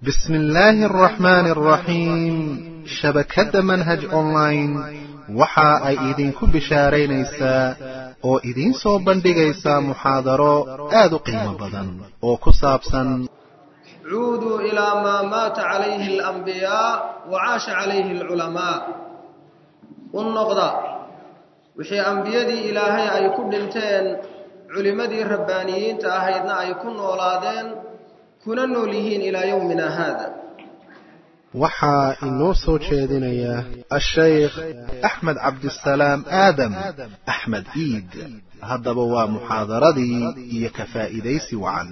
بسم الله الرحمن الرحيم شبكة منهج أونلاين waxa ay idinku bishaaraynaysaa oo idin soo bandhigaysaa muxaadaro aad u qiimo badan oo ku saabsan عودوا إلى ما مات عليه الأنبياء وعاش عليه العلماء والنقضة وحي أنبيادي إلهي أي كدنتين علمدي الربانيين تأهيدنا أي كن أولادين كننو لهين إلى يومنا هذا waxaa inoo soo jeedinaya الشيخ أحمد عبد السلام آدم أحمد إيد haddaba waa muxaadaradii iyo ka faa'iidaysi wacan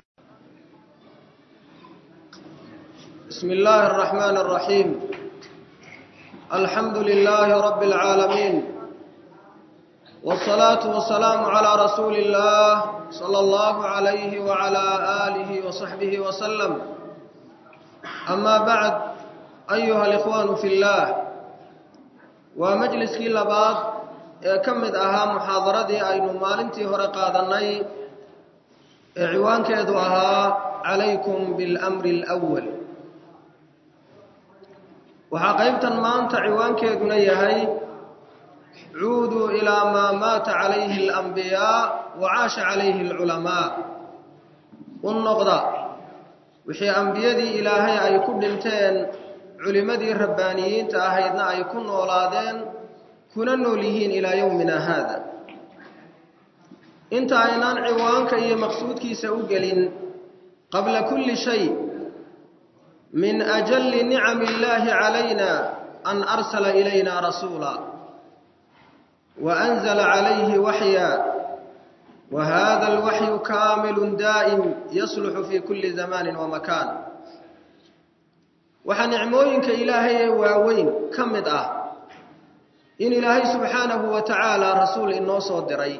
بسم الله الرحمن الرحيم الحمد لله رب العالمين والصلاة والسلام على رسول الله صلى الله عليه وعلى آله وصحبه وسلم أما بعد أيها الإخوان في الله ومجلس كلا بعض كمد أها محاضرة أين مالنتي هرقادني عوان كيدوها عليكم بالأمر الأول وحقيبة ما أنت عوان كيدنيهي عودوا إلى ما مات عليه الأنبياء وعاش عليه العلماء والنقضة وحي أنبيادي إلهي أي كدنتين علمدي الربانيين تأهيدنا أي كن أولادين كننو لهين إلى يومنا هذا انت عينان عوانك إيا مقصودك سأقلين قبل كل شيء من أجل نعم الله علينا أن أرسل إلينا رسولا وأنزل عليه وحيا وهذا الوحي كامل دائم يصلح في كل زمان ومكان وحنعموينك إلهي واوين كمد إن إلهي سبحانه وتعالى رسول إنه صدري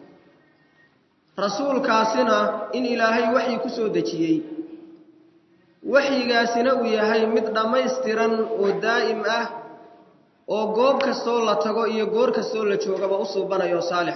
رسول كاسنا إن إلهي وحي كسودتي وحي كاسنا ويهي مدنا ميسترا ودائم وقوب كستولة تقو إيا قور كستولة شوقب أصوبنا يو صالح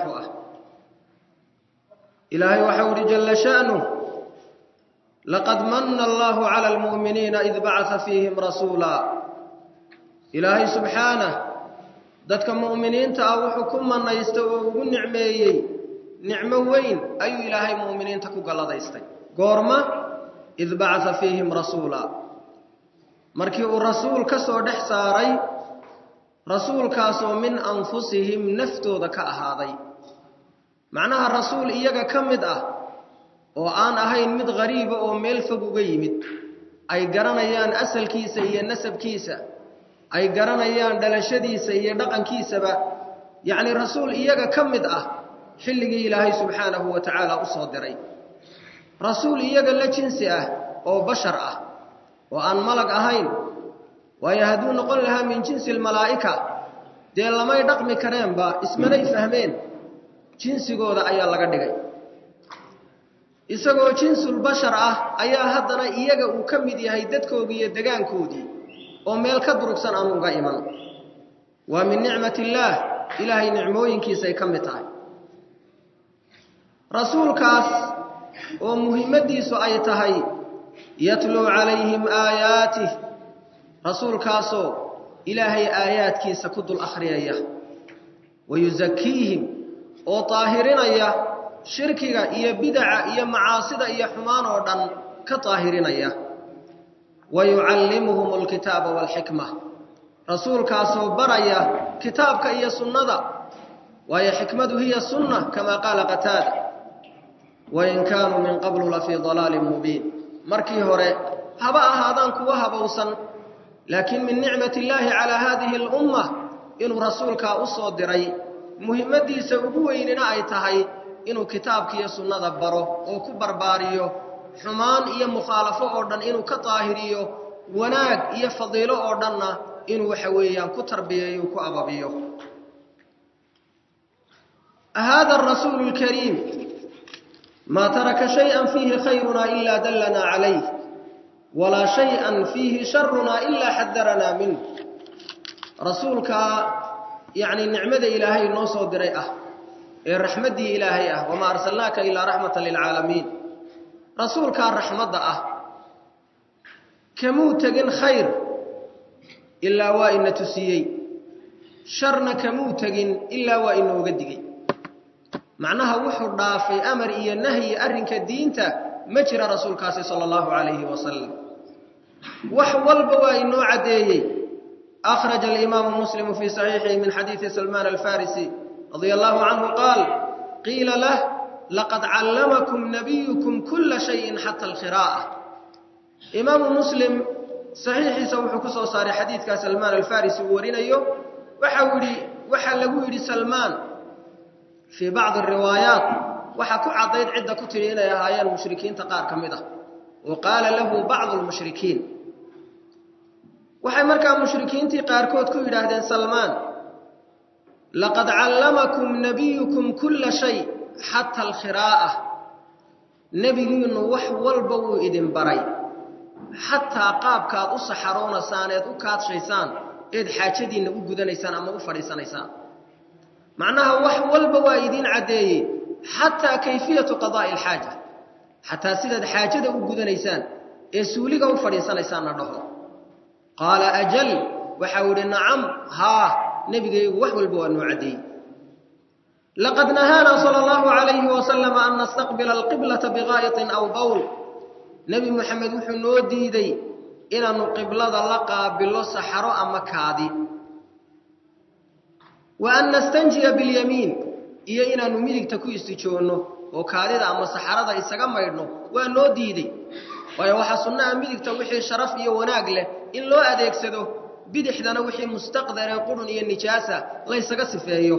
إلهي وحور جل شأنه لقد من الله على المؤمنين إذ بعث فيهم رسولا إلهي سبحانه ذاتك مؤمنين تأوحكم من يستوى نعمي نعمة وين أي إلهي مؤمنين تكو قال يستي قورما إذ بعث فيهم رسولا مركي الرسول كسو دحساري رسول كاسو من أنفسهم نفتو ذكاء هذا معناها الرسول إياك كمد وآن أهين مد غريبة وميل فقو يمد أي قرانيان أسل كيسة هي نسب كيسة أي قرانيان دلشديسة هي دقن كيسة يعني الرسول إياك كمد حلقي إلهي سبحانه وتعالى أصدري رسول إياك لجنسي أو بشر وآن ملك أهين ويهدون قلها من جنس الملائكة دي لما يدقم كريم اسمني فهمين jinsigooda ayaa laga dhigay isagoo jinsul bashar ayaa haddana iyaga uu ka mid yahay dadkoodii iyo deegaankoodii oo meel ka durugsan aan uga iman waa min nicmatillaah ilaahay nicmooyinkiisa ay ka mid tahay rasuulkaas oo muhiimadiisu ay tahay yatlu calayhim aayaatih rasuulkaasoo ilaahay aayaadkiisa ku dul akhriyaya wayuzakiihim oo taahirinaya shirkiga iyo bid'a iyo macaasida iyo xumaan oo dhan ka taahirinaya wayuallimuhum alkitaaba walhikma rasuulkaas oo baraya kitaabka iyo sunnada way xikmadu hiya sunnah kama qala qatada wa in kanu min qablu la fi dhalalin mubin markii hore haba ahaadan kuwa habawsan laakiin min ni'mati llahi ala hadhihi al ummah in rasuulka u soo diray muhiimadiisa ugu weynina ay tahay inuu kitaabka iyo sunnada baro oo ku barbaariyo xumaan iyo mukhalafo oo dhan inuu ka taahiriyo wanaag iyo fadiilo oo dhanna inuu waxa weeyaan ku tarbiyeeyo ku ababiyo هذا الرسول الكريم ما ترك شيئا فيه خيرنا إلا دلنا عليه ولا شيئا فيه شرنا إلا حذرنا منه رسولك يعني النعمة إلهي النصر دريئة الرحمة إلهي وما أرسلناك إلا رحمة للعالمين رسولك الرحمة kamuu tegin khayr ilaa waa ina tusiyey sharna kamuu tegin ilaa waa inooga digay macnaha wuxuu dhaafay amar iyo nahyi arrinka diinta ma jira rasuulkaasi sallallahu alayhi wasallam wax walba waa inoo cadeeyey أخرج الإمام مسلم في صحيحه من حديث سلمان الفارسي رضي الله عنه قال قيل له لقد علمكم نبيكم كل شيء حتى القراءة إمام مسلم صحيح سوف كسو صار حديث سلمان الفارسي ورينيو وحلقوا سلمان في بعض الروايات وحكوا عضيد عدة كترين يا هاي المشركين تقار كمده وقال له بعض المشركين waxay markaa mushrikiintii qaarkood ku yiraahdeen Salmaan laqad allamakum nabiyukum kull shay hatta al-qiraa'ah nabigiinu wax walba uu idin baray hatta qaabkaad u saxaroona saaneed u kaadshaysaan eed xaajadiina u gudanaysaan ama u fadhiisanaysaan macnaha wax walba waa idin cadeeyay hatta kayfiyatu qadaa'i al-haaja hatta sidad xaajada u gudanaysaan ee suuliga u fadhiisanaysaan dhaho قال أجل وحاول نعم ها نبي وحول بوانو عدي لقد نهانا صلى الله عليه وسلم أن نستقبل القبلة بغائط أو بول نبي محمد وحنو ديدي إن نقبل لقى بالله سحراء مكادي وأن نستنجي باليمين إيا إن نميلك تكو استيشونه وكادي أما سحراء إساقام يرنو وأنو ديدي ويوحى سنة ميلك وحي شرف إيا وناقله إن لو أديكسدو بدحدنا وحي مستقدر قرن إيا النجاسة ليس قصفيه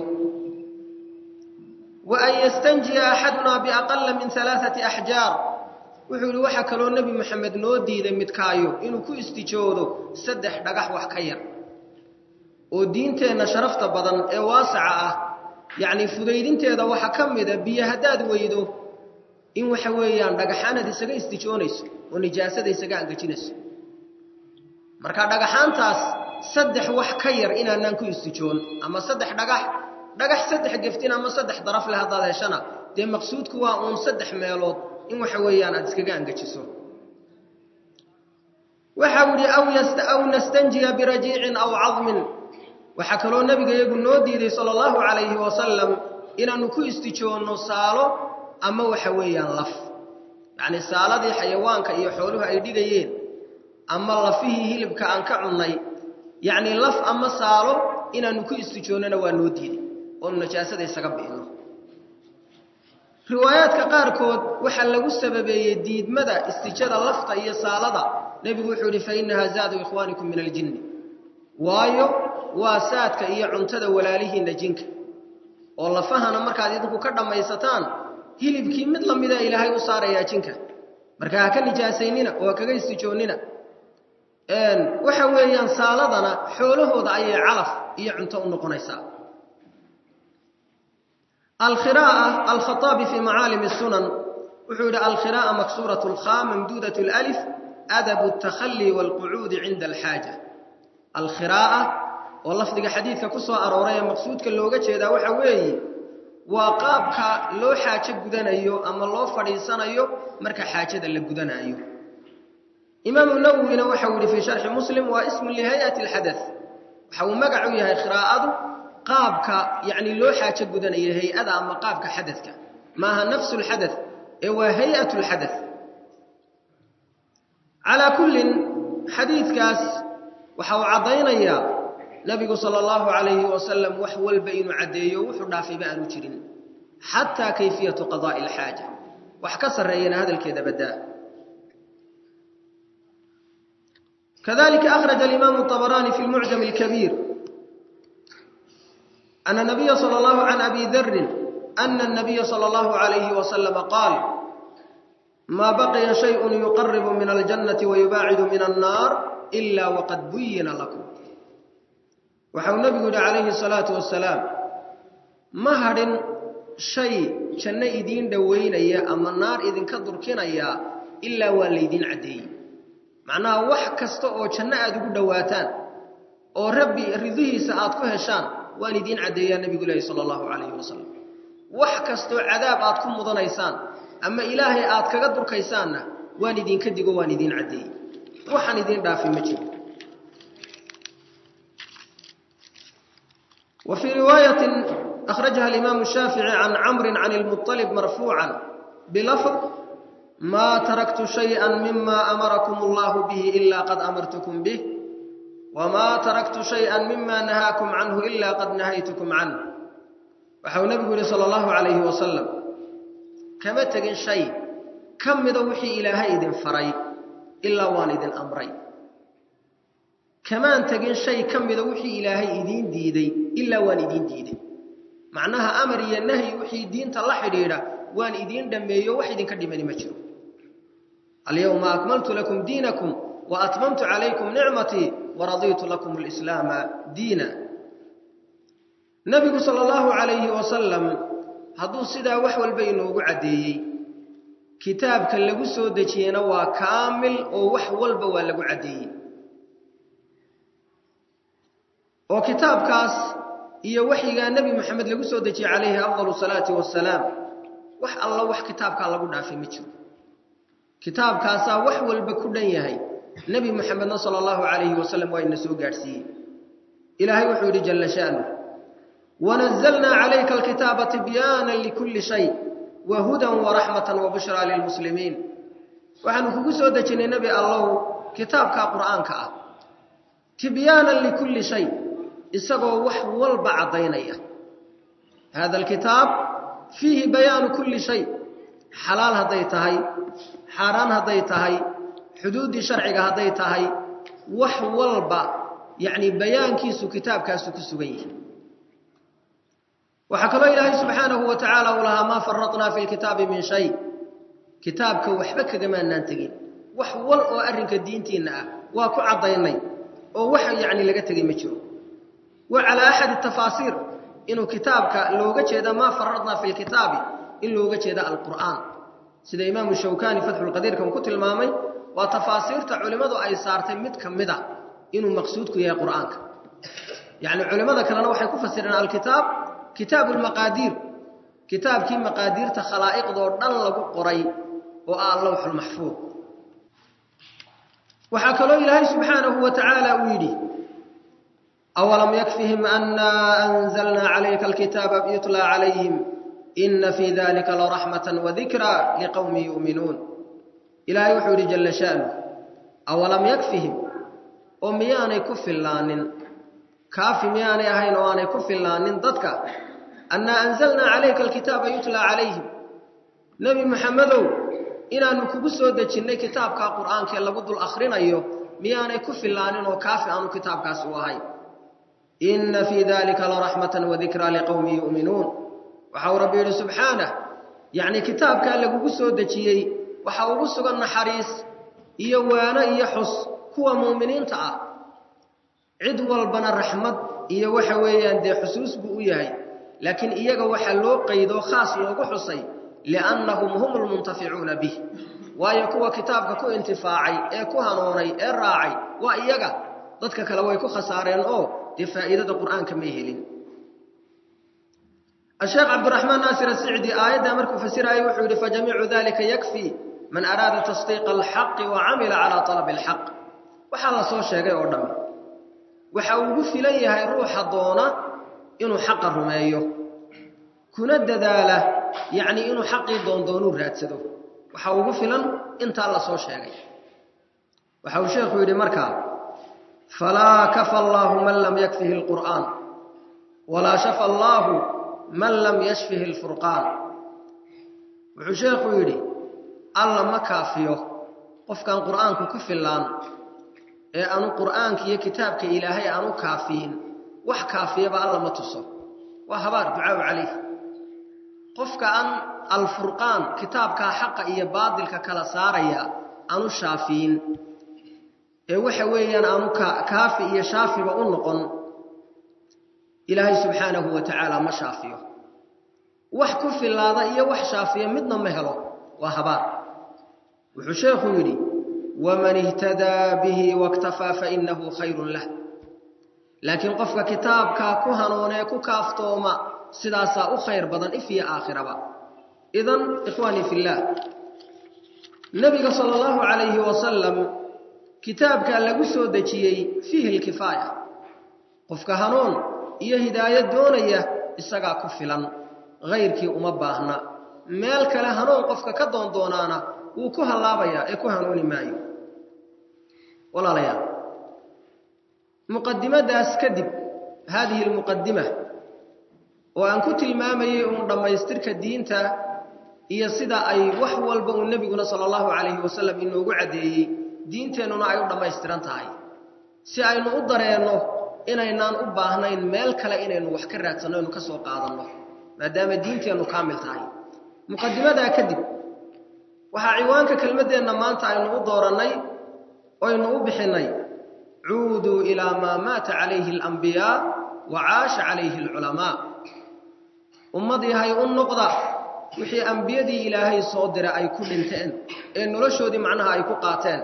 وأن يستنجي أحدنا بأقل من 3 أحجار وحول وحا كلو النبي محمد نودي ذا متكايو إنو كو استيجودو سدح دقح وحكير ودينتنا شرفت بدن واسعة يعني فديدينتنا وحا كمدا بيهداد ويدو إن وحويان دقحانا دي سقا استيجونيس ونجاسة دي سقا انقجينيس marka dhagaxaantaas saddex wax ka yar inaan ku istijoon ama saddex dhagax saddex gaftin ama saddex daraf leh hadaad heshana de maqsuudku waa uun saddex meelood in waxa weeyaan aad iskaga angajiso waxa wadi aw nastanjiya biraji'in aw 'azmin waxa kaloo nabiga iyagu noo diiday sallallahu alayhi wa sallam inaanu ku istijoono saalo ama waxa weeyaan laf yani saaladii xayawaanka iyo xooluhu ay dhigayeen أما الله فيه هلب كأن كعناي يعني لف أما سالو إن نكو استجوننا ونودي والنجاسة يسقط بينه روايات كقاركود وحلقوا السبب يديد مدى استجاد اللفظ هي سالدا نبي يقول فإنها زاد إخوانكم من الجن وايو واساتك هي عنتد ولاله نجنك والله فهنا مركز يدك كرم يستان هلب كي مثل مدى إلهي وصار يا جنك مركز كنجاسيننا وكذا استجوننا waxa weeyaan saaladana xoolahooda ay calaf iyo cunto u noqonaysaa al-khira'a al-khatabi fi ma'alim as-sunan wuxuu al-khira'a maksuratu al-kha mamdudatu al-alif adab at-takhalli wal-qu'ud 'inda al-haja al-khira'a oo lafdiga xadiidka ku soo arooray maqsuudka looga jeedaa waxa weeye waa qaabka loo xaajo gudanayo ama loo fadhiisanayo marka xaajada la gudanayo إمام النووي وحول في شرح مسلم واسم لهيئة الحدث وحول مقعو يهي خراءة قابك يعني لو حاجة قدن هيئة أما قابك حدثك ما نفس الحدث هو هيئة الحدث على كل حديث كاس وحو عضينا إياه نبي صلى الله عليه وسلم وحول بين عديه وحرنا في بأن وشرين حتى كيفية قضاء الحاجة وحكسر رأينا هذا الكذا بدأ كذلك أخرج الإمام الطبراني في المعجم الكبير أن النبي صلى الله عن أبي ذر أن النبي صلى الله عليه وسلم قال ما بقي شيء يقرب من الجنة ويباعد من النار إلا وقد بين لكم وحو النبي عليه الصلاة والسلام مهر شيء شن إذين دوين إياه أما النار إذن كدركين إياه إلا والذين عدي معناها wax kasta oo janno aad ugu dhawaataan oo rabbi ridihiisa aad ku heshaan waan idin cadeeyaa nabiga sallallahu alayhi wasallam wax kasta oo cadaab aad ku mudanaysaan ama ilaahay aad kaga durkaysaanna waan idin ka digo waan idin cadeeyay waxaan idin dhaafin ma jiro وفي رواية أخرجها الإمام الشافعي عن عمرو عن المطلب مرفوعا بلفظ ما تركت شيئا مما أمركم الله به إلا قد أمرتكم به وما تركت شيئا مما نهاكم عنه إلا قد نهيتكم عنه وحول النبي صلى الله عليه وسلم كما تجن شيء كم ذوحي إلى هيد فري إلا والد أمري كمان تجن شيء كم ذوحي إلى هيد ديدي إلا والد ديدي معناها أمري النهي وحي دين تلحريرا والد دمي وحيد كدمني مجرو اليوم أكملت لكم دينكم وأتممت عليكم نعمتي ورضيت لكم الإسلام دينا نبي صلى الله عليه وسلم هذو سدا وحول بينه وعدي كتاب كان لغو سو دجينا وا كامل او وحول با لغو عدي او كتاب كاس iyo waxiga nabi maxamed lagu soo dajiyay calayhi afdalu salaati wassalaam wax alla wax kitaabka lagu dhaafay ma jiro kitaabkaas wax walba ku dhan yahay nabi maxamed sallallahu alayhi wasallam waa inoo soo gaarsiiyay ilaahay wuxuu yiri jalla sha'nu ونزلنا عليك الكتاب تبيانا لكل شيء وهدى ورحمة وبشرى للمسلمين وحن كوسو دجينا نبي الله كتابك قرآنك تبيانا لكل شيء isagoo wax walba cadeynaya هذا الكتاب فيه بيان كل شيء حلال هدي تahay حرام هدي تahay حدود شرعiga هدي تahay wax walba يعني بيانkiisu kitaabkaasu ku sugan yahay وحكى الله سبحانه وتعالى ولها ما فرطنا في الكتاب من شيء كتابك وحبك كما ننتقين وحول وأرنك الدينتين وكو عضيني ووحي يعني لقتقي مجرو وعلى أحد التفاسير إنه كتابك لو قتشد ما فرطنا في الكتاب إلا قتشد القرآن سيد إمام الشوكاني فتح القدير كم كتل المامي وتفاسير تعلمات أي صارت متكمدة إنه مقصودك يا قرآنك يعني علماء كانوا وحي كفسرنا الكتاب كتاب المقادير كتاب كي مقادير تخلائق دور دان لغو قري اللوح المحفوظ وحكى له إلهي سبحانه وتعالى ويدي أولم يكفهم أنا أنزلنا عليك الكتاب يتلى عليهم إن في ذلك لرحمة وذكرى لقوم يؤمنون إلهي وحوري جل شأنه أولم يكفهم ومياني كف اللانين كافي مياني أهين واني كف اللانين ضدك أن أنزلنا عليك الكتاب يتلى عليهم نبي محمد إنا نكبسو دجنة كتابك قرآن كي الله قد الأخرين أيوه مياني كف اللانين وكافي أنو كتابك سواهي إن في ذلك لرحمة وذكرى لقوم يؤمنون وحاو ربي سبحانه يعني كتابك اللي قبسو دجيي وحاو قبسو النحريس إيوانا إيحس كوا مؤمنين تعا عدو البنا الرحمة إيا وحويا دي حسوس بؤيهي لكن إياga waxa loo qaydo khaas loogu xusay لأنهم هم المنتفعون به waayo kuwa kitaabka ku intifaacay ee ku hanoonay ee raacay waa iyaga dadka kale way ku khasaareen oo di faa'iidada quraanka ma helin الشيخ عبد الرحمن ناصر السعدي آية مركو فسرها وحده فجميع ذلك يكفي من أراد تصديق الحق وعمل على طلب الحق وحال soo sheegay oo dhan waxa uu filayahay ruuxa doona inuu xaq rumeeyo kuna dadaala yani inuu xaqi doondoonu raadsado waxa uu filan inta la soo sheegay waxa uu sheekhu yiri marka fala kafa Allahu man lam yakfihi alquran wala shafa Allahu man lam yashfihi alfurqan wuxuu sheekhu yiri alla ma kaafiyo qofkan quraanku ku filan ee aanu quraanka iyo kitaabka ilaahay aanu kaafiin wax kaafiya ba alla ma tuso waa habaar ducaa calayh qofka aan al-furqan kitaabka xaq iyo baadilka kala saaraya aanu shaafiin ee waxa weeyaan aanu kaafi iyo shaafiba u noqon ilaahay subhanahu wa ta'ala ma shaafiyo wax ku filaada iyo wax shaafiya midna ma helo waa habaar wuxuu sheekhu yiri ومن اهتدى به واكتفى فإنه خير له لكن قفك كتابك كهنونه ككافتوما سداسا خير بدن في آخرة إذن إخواني في الله النبي صلى الله عليه وسلم kitaabka lagu soo dejiyay fihi alkifaaya qofka hanuun iyo hidaayad doonaya isaga ku filan غيرkii uma baahna meel kale hanuun qofka ka doonaana uu ku halaabaya ee ku hanuuni maayo walaalayaal muqaddimadaas kadib هذه المقدمة وأن كنت المامي ودميسترك diinta iyo sida ay wax walba uu nabiguna sallallahu alayhi wasallam inoogu cadeeyay diinteenuna ay u dhameystiran tahay si aynu u dareeno inaynaan u baahnayn meel kale inaynu wax ka raadsano inuu ka soo qaadano maadaama diinteenu kaamil tahay muqaddimada kadib waxa ciwaanka kelmadeena maanta aynu u dooranay oo aynu u bixinay cuudu ila ma maata alayhi al-anbiya wa 'aasha alayhi al-ulama ummadii hay u noqda wixii anbiyadii ilaahay soo diray ay ku dhinteen ee noloshoodii macnaha ay ku qaateen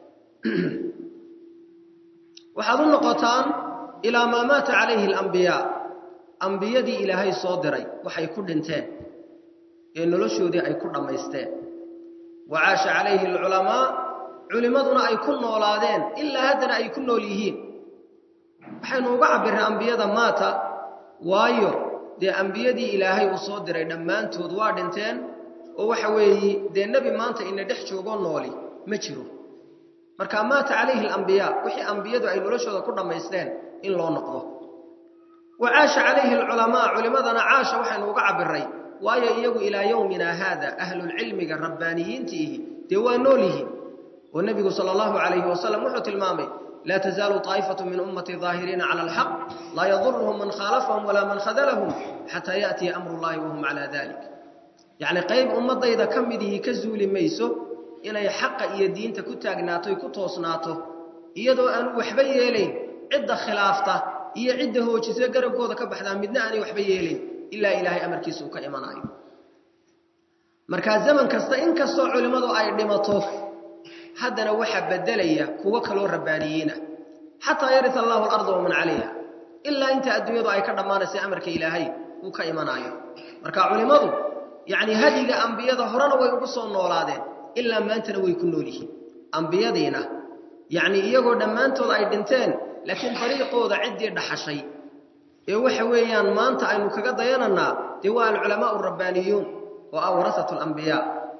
waxaad u noqotaan ila ma maata alayhi al-anbiya anbiyadii ilaahay soo diray waxay ku dhinteen ee noloshoodii ay ku dhameysteen wa 'aasha alayhi al-ulama culimaduna ay ku noolaadeen ilaa haddana ay ku nool yihiin waxaynu uga cabirnaa anbiyada maata waayo dee anbiyadii ilaahay uu soo diray dhammaantood waa dhinteen oo waxa weeye dee nabi maanta ina dhex joogo nooli ma jiro marka maata alayhi al-anbiya wixii anbiyadu ay noloshooda ku dhameysteen in loo noqdo wa 'aasha alayhi al-ulama culimadana 'aasha waxaynu uga cabirnay waayo iyagu ilaa yawmina hada ahlul ilmiga rabbaaniyiintii dee waa nool yihiin والنبي صلى الله عليه وسلم وحو تلمامي لا تزال طائفة من أمتي ظاهرين على الحق لا يضرهم من خالفهم ولا من خذلهم حتى يأتي أمر الله وهم على ذلك يعني قيب أمتي إذا كمده كزول ميسو إلى حق إيا دين تكتاقناته يكتوصناته إيادو أنو وحبي يلين عدة خلافته إيا عدة هو جزء قرب قوضة كبحنا مدنا أني وحبي يلين إلا إلهي أمر كيسو كإيماناي مركز زمن كستا إن كسو علماء أي دمطوه haddana waxa bedelaya kuwa kale rabbaaniyiina hatta yarith Allahu al-ardha wa man 'alayha illa inta adduunyadu ay ka dhamaanayso amarka Ilaahay uu ka imanayo marka culimadu yaani hadiga anbiyada horena way ugu soo noolaadeen illa maantana way ku nool yihiin anbiyadiina yaani iyagoo dhamaantood ay dhinteen laakiin fariiqooda cidii dhaxashay ee waxa weeyaan maanta aynu kaga dayananaa diwaal culamaa rabbaaniyuun wa awrasatul anbiya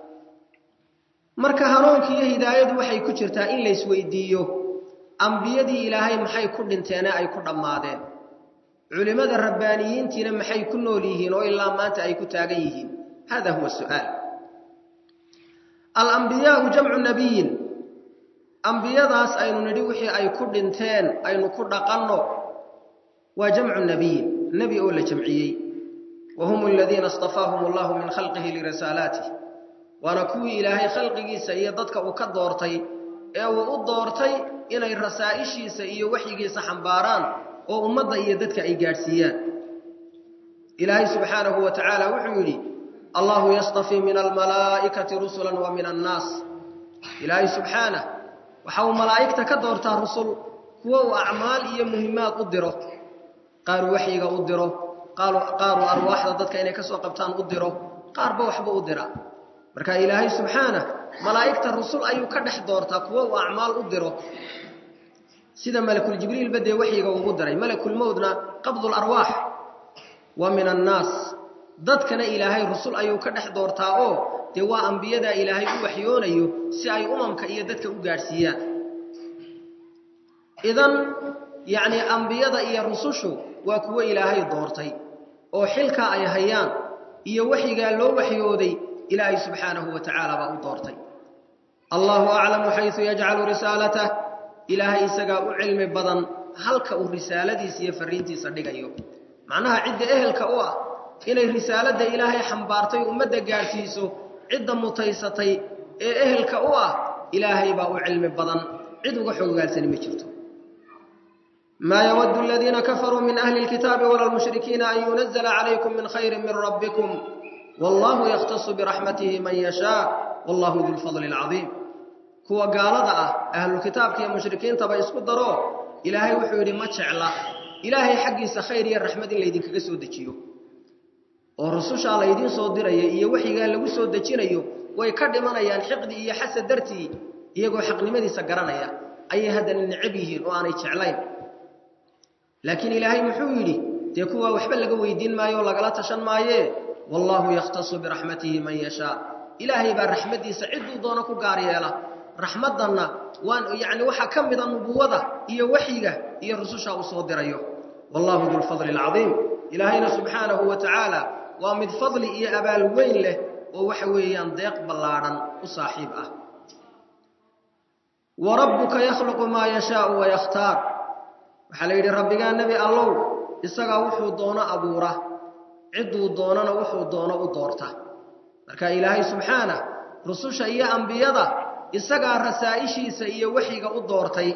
marka hanuunka iyo hidaayadu waxay ku jirtaa in la isweydiiyo anbiyadii ilaahay maxay ku dhinteen ay ku dhamaadeen culimada rabbaaniyiintiina maxay ku nool yihiin oo ilaa maanta ay ku taagan yihiin hada huwa su'aal al-anbiya jam'u nabiyyin anbiyadaas aynu nidhi wixii ay ku dhinteen aynu ku dhaqanno waa jam'u nabiyyin nabi oo la jamciyay wa hum alladhina istafahum Allah min khalqihi li risalatihi وانا كوي إلهي خلقي سيئ ضدك وكدورتي او ودورتي inay rasaa'ishiisa iyo waxigiisa xambaaraan oo ummadda iyo dadka ay gaarsiiyaan ilaahay subhanahu wa ta'ala wuxuu yiri Allahu yastafi min al-malaa'ikati rusulan wa min an-nas ilaahay subhanahu waxa uu malaa'ikta ka doortaa rusul kuwa uu a'maal iyo muhiimaad u diro qaar waxiga u diro qaar arwaaxda dadka inay ka soo qabtaan u diro qaarba waxba u dira marka ilaahay subhanahu malaa'ikta rusul ayuu ka dhex doortaa kuwa uu a'maal u diro sida malakul jibriil badee waxiga ugu diray malakul mawdna qabdul arwaax wa min an-nas dadkana ilaahay rusul ayuu ka dhex doortaa oo de waa anbiyada ilaahay u waxyoonayo si ay umamka iyo dadka u gaarsiiyaan idan yaani anbiyada iyo rusushu waa kuwa ilaahay doortay oo xilka ay hayaan iyo waxiga loo waxyooday ilaahay subhanahu wa ta'ala ba u doortay Allahu a'lamu haythu yaj'alu risalatahu ilaahay isaga u cilmi badan halka uu risaaladiisa iyo fariintiisa dhigayo macnaha cidda ehelka u ah inay risaalada ilaahay xambaartay ummadda gaarsiiso cidda mutaysatay ee ehelka u ah ilaahay baa u cilmi badan cid uga xogaalsan ma jirto ما يود الذين كفروا من أهل الكتاب ولا المشركين أن ينزل عليكم من خير من ربكم والله يختص برحمته من يشاء والله ذو الفضل العظيم كوا قالدا أهل الكتاب كي مشركين تبا اسكو درو إلهي وحو يري ما جعلا إلهي حقيسا خير يا رحمة ليدين كغا سو دجيو oo rususha la idin soo diray iyo waxiga lagu soo dajinayo way ka dhimanayaan xiqdi iyo xasad dartii iyagoo xaqnimadiisa garanaya أي هذا النعبه وأنا يتعلين لكن إلهي محويلي تكوى وحبل لك ويدين ما يولا قلت شن ما يه والله يختص برحمته من يشاء إلهي برحمته سعد دونك قاريالا رحمتنا وان يعني وحا كم من النبوة هي وحيقة هي الرسوشة وصدر أيوه والله ذو الفضل العظيم إلهينا سبحانه وتعالى ومن فضل إيه أبا الوين له ووحويا ضيق بلارا وصاحبه وربك يخلق ما يشاء ويختار وحليل ربك النبي الله إساقا وحو دونا أبوره عدو دوننا وحو دونا أدورته marka ilaahay subhana rususha iyo anbiyada isaga rasaa'ishiisa iyo waxiga u doortay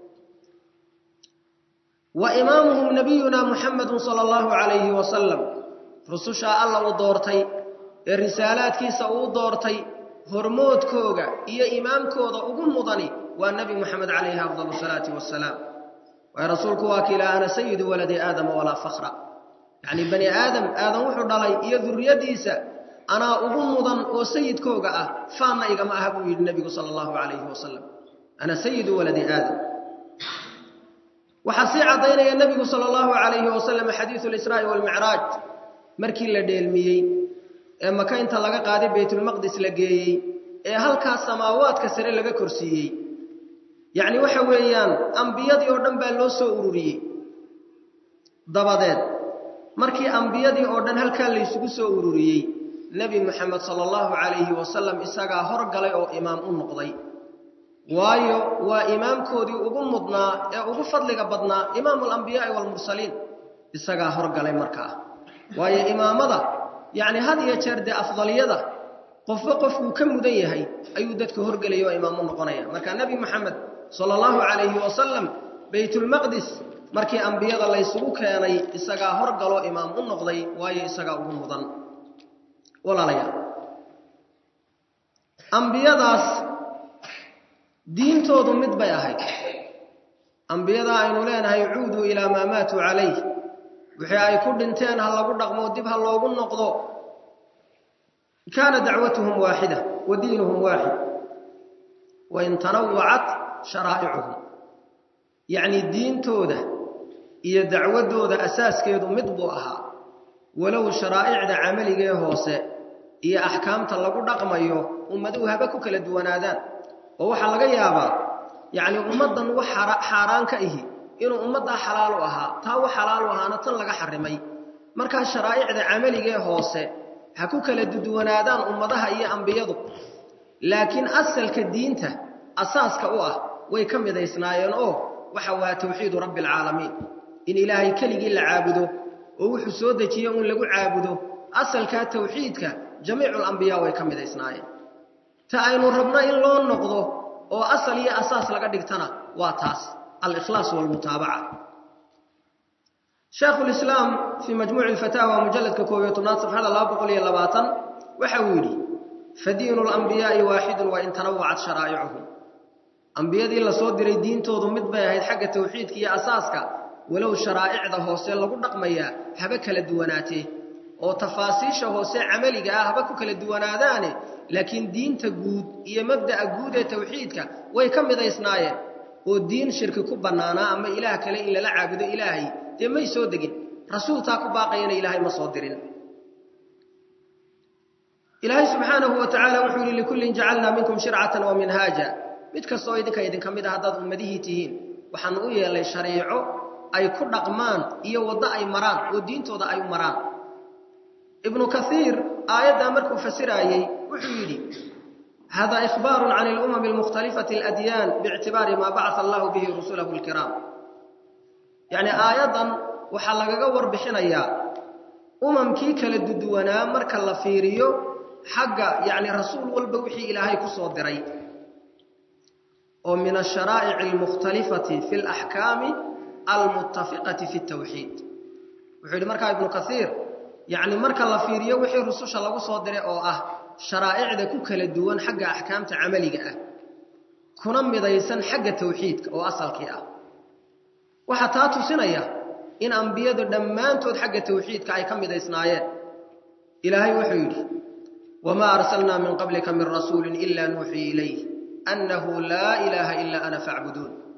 wa imaamuhum nabiyuna muhammad sallallahu alayhi wa sallam rususha allah u doortay ee risaalaadkiisa u doortay hormoodkooga iyo imaamkooda ugu mudani waa nabi muhammad alayhi afdalu salatu wassalam wa rasuulku waa kila ana sayyidu waladi aadam wala fakhra yani bani aadam wuxuu dhalay iyo dhurriyadiisa أنا أغمضا وسيد كوغا فانا إيغا أهبو النبي صلى الله عليه وسلم أنا سيد ولد آدم وحسي عطينا النبي صلى الله عليه وسلم حديث الإسراء والمعراج مركي لديل ميي أما كان تلقى قادي بيت المقدس لقيي هل كان سماوات كسر لقى كرسيي يعني وحويان أنبياء يوردن بالله سوروري ضبادين مركي أنبياء يوردن هل كان ليسو سوروري نبي محمد صلى الله عليه وسلم إساقا هرقلي أو إمام النقضي وايو وإمام كودي أغمضنا أغفضلق بدنا إمام الأنبياء والمرسلين إساقا هرقلي مركا وايو إمام هذا يعني هذه يترد أفضلية قف وكم ديهي أيودتك هرقلي وإمام النقضي مركا نبي محمد صلى الله عليه وسلم بيت المقدس مركي أنبياء الله يسوك يعني إساقا هرقلو إمام النقضي وايو إساقا أغمضا ولا لا أنبياداس دين تودو مدبيا هاي أنبيادا أينو لينها يعودوا إلى ما ماتوا عليه وحي أي كل انتين هلا قد نقموا دبها الله قد نقضوا كان دعوتهم واحدة ودينهم واحد وإن تنوعت شرائعهم يعني الدين توده إيا دعوة دوده أساس كيدو مدبوها ولو شرائع عملي هوسه iyo ahkaamta lagu dhaqmayo ummadu haba ku kala duwanaadaan oo waxa laga yaabaa yaani ummadan wax xaraan ka ihi inuu ummada xalaal u ahaa taa wax xalaal u ahaana tan laga xarimay marka sharaa'icda amaliga hoose ha ku kala duwanaadaan ummadaha iyo anbiyadu laakiin asalka diinta asaaska u ah way ka midaysnaayeen oo waxa waa tawxiid rabbil alamin in ilaahay kaligii la caabudo oo wuxuu soo dejiyo in lagu caabudo asalka tawxiidka جميع الأنبياء ويكم إذا إسناعين تأينو ربنا إن لون نقضه وأصل هي أساس لقد اقتنى واتاس الإخلاص والمتابعة شيخ الإسلام في مجموع الفتاوى مجلد ككوية ناصر هذا لا بقول يلا باطن وحويلي فدين الأنبياء واحد وإن تنوعت شرائعهم أنبياء دي اللي صدر الدين توضو مدبايا هيد حق التوحيد كي أساسك ولو الشرائع ذا هوسي الله قد نقميا هبك لدواناته oo tafaasiisha hoose amaliga ah haba ku kala duwanaadaane laakiin diinta guud iyo mabda'a guud ee tawxiidka way ka midaysnaayeen oo diin shirki ku banaana ama ilaah kale in la caabudo ilaahay may soo degin rasuulta ku baaqayna ilaahay ma soo dirin ilaahay subhanahu wa ta'ala wuxuu li kullin ja'alna minkum shir'atan wa minhaja mid kastoo idin kamid ah dad ummadihi tihiin waxaan u yeelay shariico ay ku dhaqmaan iyo wada ay maraan oo diintooda ay u maraan ابن كثير آيات أمركم فسرائي وحيدي هذا إخبار عن الأمم المختلفة الأديان باعتبار ما بعث الله به رسوله الكرام يعني آيات وحلق قور بحنايا كيك للدوانا مركا اللفيريو حق يعني رسول والبوحي إلهي كصودري ومن الشرائع المختلفة في الأحكام المتفقة في التوحيد وحيد مركا ابن كثير يعني marka la fiiriyo wixii rususha lagu soo diray oo ah sharaa'icda ku kala duwan xagga ahkaamta amaliga ah kuna midaysan xagga tawxiidka oo asalkii ah waxa taa tusinaya in anbiyadu dhamaantood xagga tawxiidka ay ka midaysnaayeen ilaahay wuxuu yiri wama arsalna min qablika min rasulin illa nuhi ilayhi annahu la ilaha illa ana fa'budun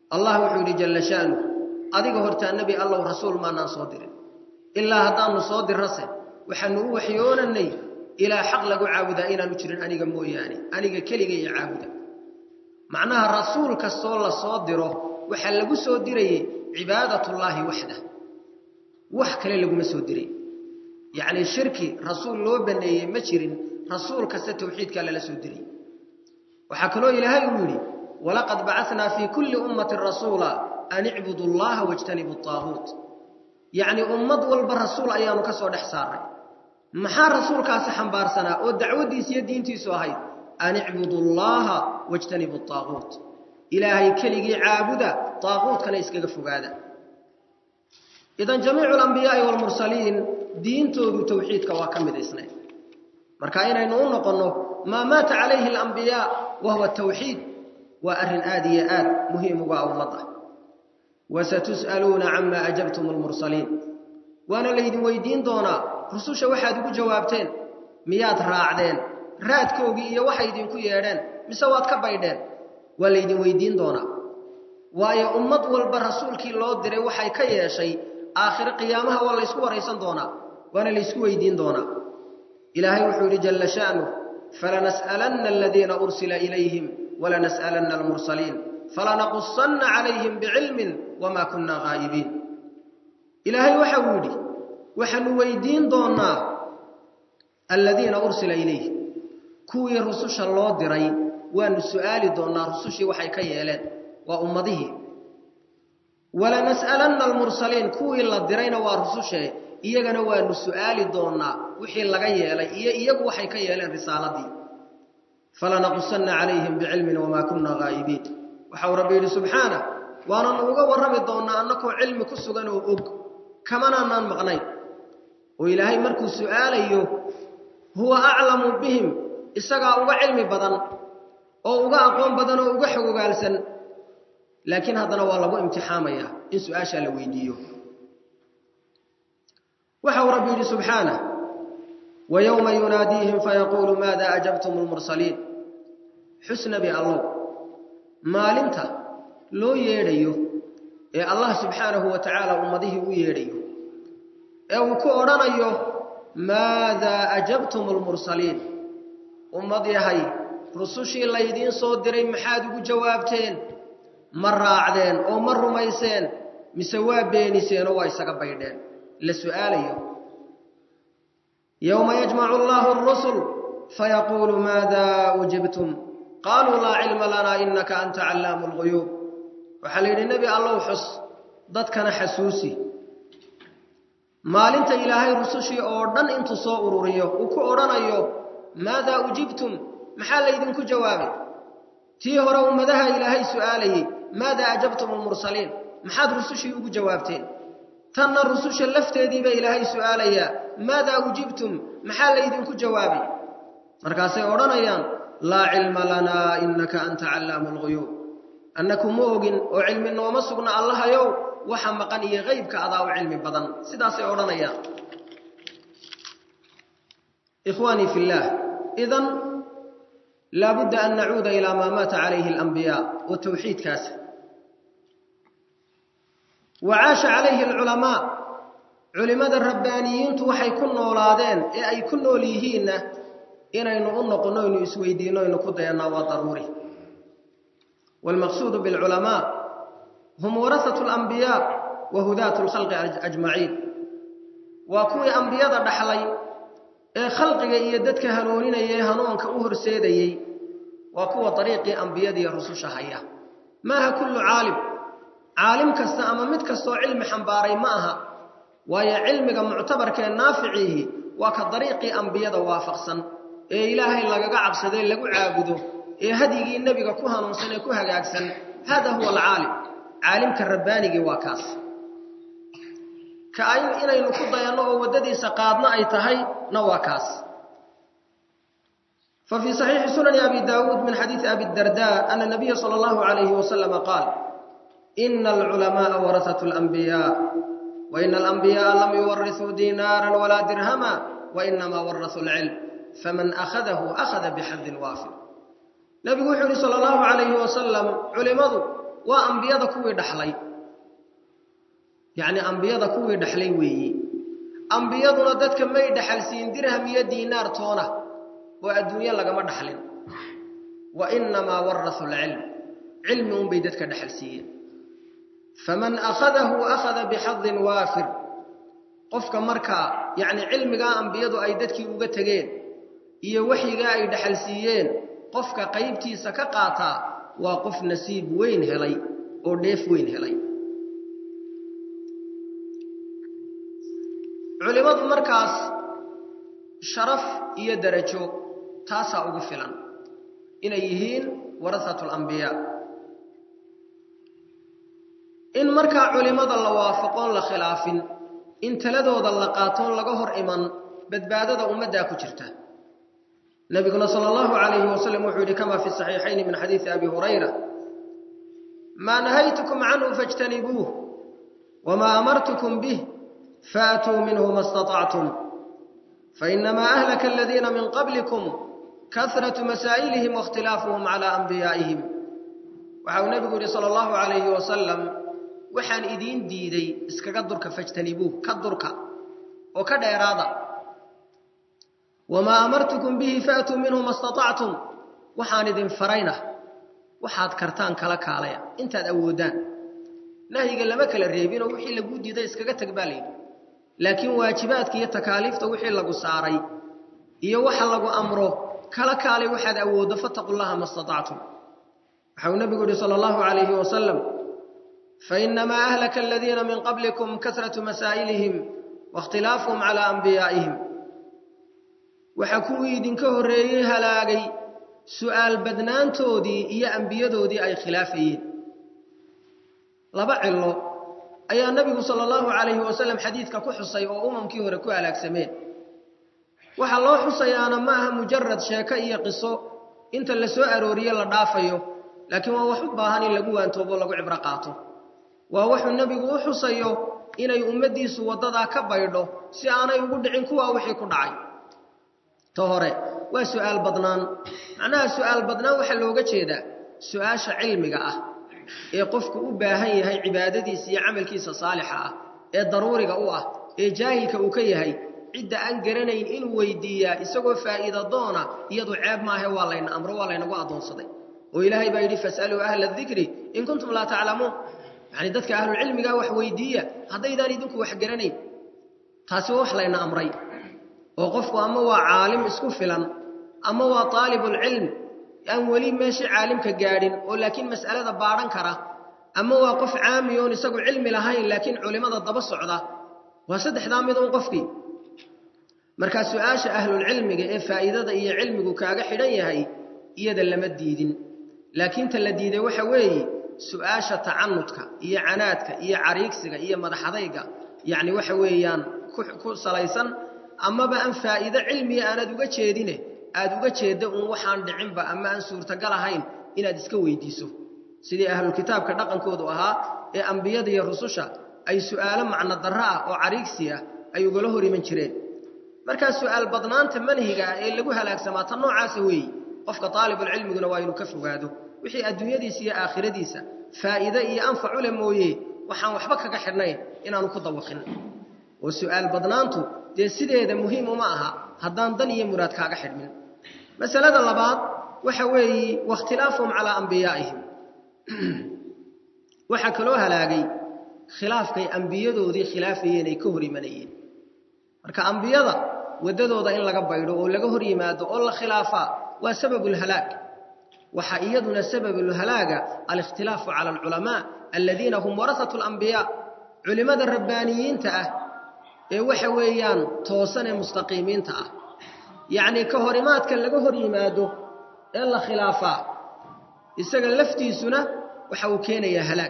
الله وحوري جل شأنه أذيك هرتا النبي الله ورسول ما نصادر إلا هذا نصادر رسل وحنو وحيونا الني إلى حق لقوا عابدا إنا نجرن أنيق موياني أنيق كليقي عابدا معناها الرسول كالصول صادره وحلقوا صادره عبادة الله وحده وحكا لقوا مسودره يعني الشركي رسول لو بني مجرن رسول كسر توحيد كلا لسودره وحكلوا إلى هاي يقولي ولقد بعثنا في كل أمة رسولا أن اعبدوا الله واجتنبوا الطاغوت يعني أمة والبرسول أيام كسر حسار محا رسول كاسحن بارسنا ودعوة دي سيدين تيسوهي أن اعبدوا الله واجتنبوا الطاغوت إلهي كلي عابدا طاغوت كان يسكق فقادا إذن جميع الأنبياء والمرسلين دين توحيد كواكم الإسلام مركاين إنه نقول ما مات عليه الأنبياء وهو التوحيد وأرن آديات مهم وأمضى وستسألون عما أجبتم المرسلين وأنا اللي ويدين دونا رسوش واحد يقول جوابتين ميات راعدين راد كوغي واحد يقول يدين مسوات كبايدين واللي يدين ويدين دونا ويا أمض والبرسول كي الله دري وحي كي شيء آخر قيامها والله يسكو ريسان دونا وأنا اللي يسكو ويدين دونا إلهي وحور جل شأنه فلنسألن الذين أرسل إليهم ولنسألن المرسلين فلنقصن عليهم بعلم وما كنا غائبين إلهي وحوري وحنويدين دونا الذين أرسل إليه كوي رسوش الله دري وأن السؤال دونا رسوشي وحي كيالين وأمضيه ولنسألن المرسلين كوي الله درين ورسوشي إيجانا وأن السؤال دونا وحي الله كيالين إيجا وحي كيالين رسالة دي فلنقصن عليهم بعلم وما كنا غائبين وحو ربي سبحانه وأنا نوغا ورمي دونا أنكو علم كسوغان وأوك كمان أنان مغنين وإلهي مركو السؤال هو أعلم بهم إساقا أوغا علمي بدن أو أوغا أقوم بدن أو أوغا حقوق ألسن لكن هذا نوالبو امتحاميا إن سؤاشا لويديو وحو ربي سبحانه ويوم يناديهم فيقول ماذا أجبتم المرسلين حسن بالله maalinta loo yeedhayo ee Allah subhanahu wa ta'ala ummadihi u yeedhayo ee uu ku oranayo maada ajabtumul mursaliin ummadiyahay rusushii la idin soo diray maxaad ugu jawaabteen ma raacdeen oo ma rumayseen mise waa beeniseen oo waa isaga baydheen la su'aalayo yawma yajma'u Allahu ar-rusul fayaqulu maada ujibtum قالوا لا علم لنا إنك أنت علام الغيوب وحليل النبي الله حس ضد كان حسوسي ما لنت إلهي رسوشي أوردن انتو صوروريو وكو أورانيو ماذا أجبتم محال يدنكو جوابي تيهرا ومدها إلهي سؤالي ماذا أجبتم المرسلين محاد رسوشي يقو جوابتين تن الرسوش اللفتة دي بإلهي سؤالي ماذا أجبتم محال يدنكو جوابي مركاسي أورانيان لا علم لنا إنك أنت علام الغيوب أنكم موغن وعلم ومسقنا الله يو وحمقني غيبك أضاء علم بدن سداسي أورانا يا إخواني في الله إذن لا بد أن نعود إلى ما مات عليه الأنبياء والتوحيد كاسر وعاش عليه العلماء علماء الربانيين توحي كنا أولادين أي كنا ليهين inaynu u noqono inuu isweydiino inuu ku dayanaa waa daruuri والمقصود بالعلماء هم ورثة الأنبياء وهداة الخلق أجمعين وكوي أنبياء دحلي خلق يددك هنونين يهنونك أهر سيدي وكوي طريق أنبياء الرسول شهية ماها كل عالم كسا أمامت كسا علم حنباري ماها وهي علمك معتبر كنافعيه وكطريق أنبياء وافقسا إلهي لغا عبسدين لغو عابدو هديغي النبي كو هانونسن كو هغاغسن هذا هو العالم عالم كالرباني واكاس كاين انaynu ku dayano oo wadadiisa qaadna ay tahay nawaakaas ففي صحيح سنن أبي داود من حديث أبي الدرداء أن النبي صلى الله عليه وسلم قال إن العلماء ورثة الأنبياء وإن الأنبياء لم يورثوا دينارا ولا درهما وإنما ورثوا العلم فمن أخذه أخذ بحظ وافر نبي وحده صلى الله عليه وسلم علماء وأنبياء كوي دحلي يعني أنبياء كوي دحلي وي أنبياء ندتك ما يدحل سين درهم يا دينار تونه والدنيا لقى دحلين وإنما ورثوا العلم علم بيدتك دحل سين فمن أخذه أخذ بحظ وافر قفك مركا يعني علمك أنبياء أي دتك uga tageen iyo waxiga ay dhaxal siiyeen qofka qaybtiisa ka qaata waa qof nasiib weyn helay oo dheef weyn helay culimadu markaas sharaf iyo darajo taasa ugu filan inay yihiin warasatul anbiya in marka culimada la waafaqoon la khilaafin in taladooda la qaatoon laga hor iman badbaadada ummadda ku jirta nabiguna sallallahu alayhi wasallam wuxuu kama fi sahihayn min hadith abi hurayra ma nahaytukum anhu fajtanibuhu wama amartukum bih fa'tu minhu mastata'tum fa inma ahlaka alladhina min qablikum kathratu masailihim wa ikhtilafuhum ala anbiya'ihim wa nabigu sallallahu alayhi wasallam waxaan idin diiday iskaga durka fajtanibuhu ka durka oo ka dheeraada wama amartukum bihi fa'tu minhu mastata'tum waxaan idin farayna waxaad kartaan kala kaalaya intaad awoodaan nahyiga lama kala reebin oo wixii lagu diiday iskaga tagbaalay laakiin waajibaadka iyo takaaliifta wixii lagu saaray iyo waxa lagu amro kala kaalay waxaad awoodo fataqullaha mastata'tum waxa nabigu sallallahu alayhi wasallam فإنما أهلك الذين من قبلكم كثرة مسائلهم واختلافهم على أنبيائهم وحكوا يدنك هريه هلاقي سؤال بدنان تودي إيا أنبياء دودي أي خلافيين لبع الله أي النبي صلى الله عليه وسلم حديثك كحصي وأمم كيوركوا على أكسمين وحا الله حصي أنا معها مجرد شاكئية قصة انت اللي سؤال وريا لدافيه لكن هو حبها هاني لقوها انتوبوا لقوا عبرقاته ووحو النبي وحصيه inay ummadiisu wadada ka baydho si aanay ugu dhicin kuwa wixii ku dhacay to hore waa su'aal badnaan macnaha su'aal badnaan waxa looga jeedaa su'aasha cilmiga ah ee qofku u baahan yahay cibaadadiisa iyo amalkiisa saalixa ah ee daruuriga u ah ee jaahilka uu ka yahay cidda aan garanayn inuu weydiiyaa isagoo faa'iido doona iyadu ceeb ma aha waa layna amro waa laynagu adoonsaday oo ilaahay baa yidhi fasalu ahla dhikri in kuntum la ta'lamun يعني dadka ahlul cilmiga wax weydiiya haddaydan idinku wax garanayn taasi wax layna amray oo qofku ama waa caalim isku filan ama waa talibul ilm aan wali meeshi caalimka gaadhin oo laakiin mas'alada baaran kara ama waa qof caamiyoon isagu cilmi lahayn laakiin culimada daba socda waa saddexdaa mid oo qofkii marka su'aasha ahlul cilmiga ee faa'iidada iyo cilmigu kaaga xidhan yahay iyada lama diidin laakiin ta la diiday waxa weeye su'aasha tacanudka iyo canaadka iyo cariigsiga iyo madaxadayga yani waxa weeyaan ku salaysan ama ba aan faa'iido cilmiga aanad uga jeedine aad uga jeedo waxaan dhicinba ama aan suurtagal ahayn inaad iska weydiiso sidii ahlul kitaabka dhaqankoodu ahaa ee anbiyada iyo rususha ay su'aalo macna darro ah oo cariigsi ah ay uga hor iman jireen marka su'aal badnaanta manhiga ee lagu halaagsamaa tan noocaas weey qofka talibul cilmiguna waa inuu ka fogaado wixii adduunyadiisa iyo aakhiradiisa faa'iido iyo anfacu le mooyee waxaan waxba kaga xidhnayn inaanu ku dawaqin oo su'aal badnaantu dee sideeda muhiim uma aha haddaan dan iyo muraad kaaga xidhmin masalada labaad waxa weeye wakhtilaafum calaa anbiyaa'ihim waxa kaloo halaagay khilaafkay anbiyadoodii khilaafayeen ay ka hor imanayeen marka anbiyada wadadooda in laga baydho oo laga hor yimaado oo la khilaafa waa sababul halaag وحيدنا سبب الهلاك الاختلاف على العلماء الذين هم ورثة الأنبياء علماء الربانيين وحويان توسن مستقيمين يعني كهرمات كان لقهر يمادو إلا خلافا يستقل لفتي سنة وحوكين يا هلاك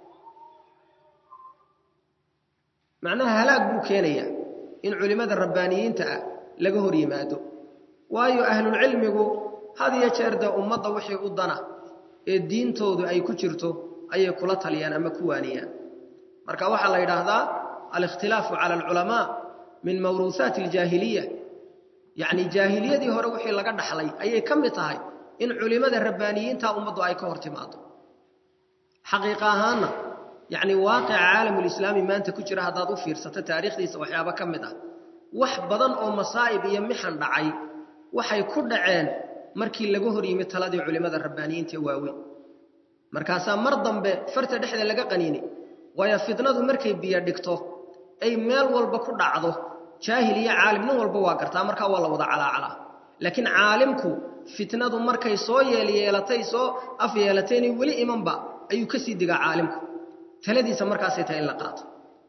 معناها هلاك بوكين إن علماء الربانيين لقهر يمادو وأي أهل العلم يقول هذه يشرد أمضى وحي أضنا الدين تودو أي كجرتو أي كلا تليان أما كوانيان مركا وحا الله يرهدا الاختلاف على العلماء من موروثات الجاهلية يعني جاهلية دي هو وحي لغا دخلي أي كم تahay إن علماء الربانيين تا أمضى أي كهرتمادو حقيقة هانا يعني واقع عالم الإسلامي ما أنت كجرة هذا ضفير ستتاريخ دي سوحيابا كمدا وحبضا أو مصائب يمحن دعي وحي كل عين مركي لجهري مثل هذه علماء الربانيين تواوي مركاسا مرضا بفرت دحدا لقى قنيني ويا فتنة مركي بيدكتو أي مال والبكر دعضه جاهلية عالم والبا واقرتا marka waa la wada calaacala laakiin caalimku fitnadu markay soo yeelatay soo af yeelatay wali imanba ayuu ka sii diga caalimku taladiisa markaas ay tahay in la qaato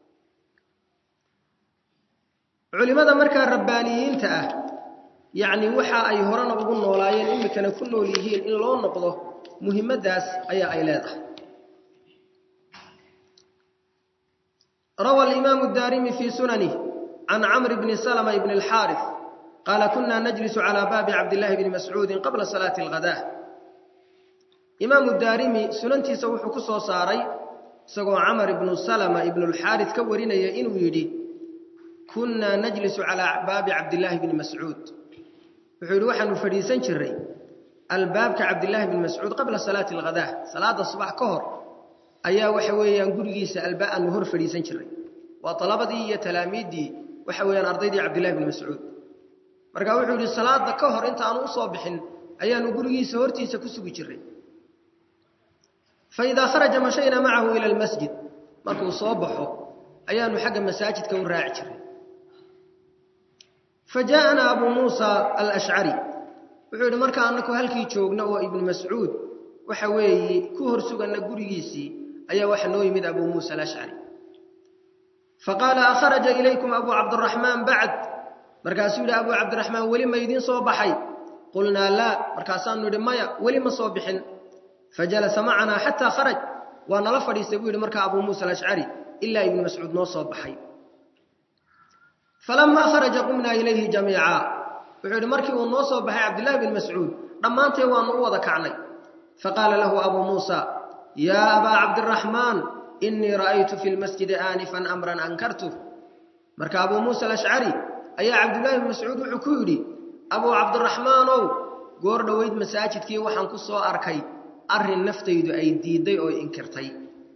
culimada marka rabbaaniyiinta ah yaani waxa ay horana ugu noolaayeen imikana ku nool yihiin in loo noqdo muhiimadaas ayaa ay leedahay روى الإمام الدارمي في سننه عن عمرو بن سلمة بن الحارث قال كنا نجلس على باب عبد الله بن مسعود قبل صلاة الغداء إمام الدارمي سننتي سوح كسو ساري سقو عمرو بن سلمة بن الحارث كورينا يئن ويدي كنا نجلس على باب عبد الله بن مسعود وحلوحا فريسا شري الباب كعبد الله بن مسعود قبل صلاة الغداء صلاة الصباح كهر أيا وحويا قرقيس الباء النهر فريسا شري وطلبتي تلاميذي وحويا أرضيدي عبد الله بن مسعود marka wuxuu yiri salaada ka hor inta aan u soo bixin ayaan gurigiisa hortiisa ku sugi jiray فإذا خرج مشينا معه إلى المسجد markuu soo baxo ayaanu xagga masaajidka u raaci jiray فجاءنا أبو موسى الأشعري wuxuu yiri marka annagu halkii joogna oo ibn Mas'ud waxa weeyii ku hor sugana gurigiisii ayaa waxa noo yimid Abu Musa al-Ash'ari فقال أخرج إليكم أبو عبد الرحمن بعد مركاسو أبو عبد الرحمن ولي ما يدين صوبحي قلنا لا مركاسان ندمايا ولي ما صوبحن فجلس معنا حتى خرج وانا لفر يسوي مركا أبو موسى الأشعري إلا ابن مسعود نو صوبحي فلما خرج قمنا إليه جميعا وحيد مركي ونو صوبحي عبد الله بن مسعود رمانته وانو عني فقال له أبو موسى يا أبا عبد الرحمن إني رأيت في المسجد آنفا أمرا أنكرته مركا أبو موسى الأشعري أي عبد الله بن مسعود وحكوري أبو عبد الرحمن قور دويد مساجد كي وحن كسو أركي أرهن نفتيد أي ديدي أو إنكرتي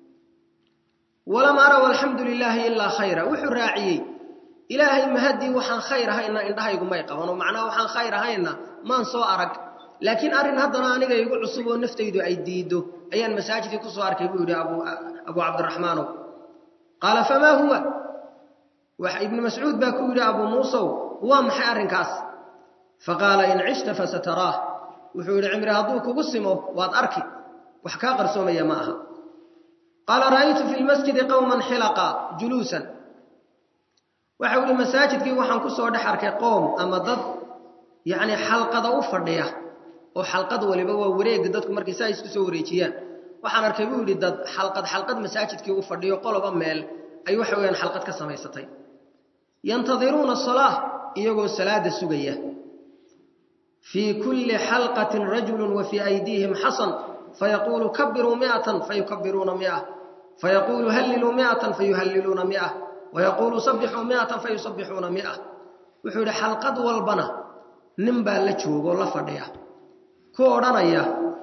ولم أرى والحمد لله إلا خيرا وحو راعي إلهي مهدي وحن خير هاينا إندها يقوم يقوانو معناه وحن خير هاينا ما نسو أرك لكن أرهن هدنا أنيقا يقول عصبو نفتيد أي ديدو أيان مساجد كسو أركي بيقول أبو عبد الرحمن قال فما هو ابن مسعود باكوري أبو موسى وامحي أرنكاس فقال إن عشت فستراه وحول عمري هدوك وقسمه واد أركي وحكا قرسوم يماها قال رأيت في المسجد قوما حلقا جلوسا وحول مساجد كي وحن كسو دحرك قوم أما ضد يعني حلقة أفردية وحلقة ولبوا وريق ضدكم مركزا يسكسو وريكيان وحن أركبوا لي ضد حلقة مساجد كي أفردية وقالوا بميل أي وحوين حلقة كسميستين ينتظرون الصلاة يقول الصلاة السجية في كل حلقة رجل وفي أيديهم حصن فيقول كبروا 100 فيكبرون 100 فيقول هللوا 100 فيهللون 100 ويقول صبحوا 100 فيصبحون 100 وحول حلقة والبنى نمبا لتشوق والله فرديا كورانيا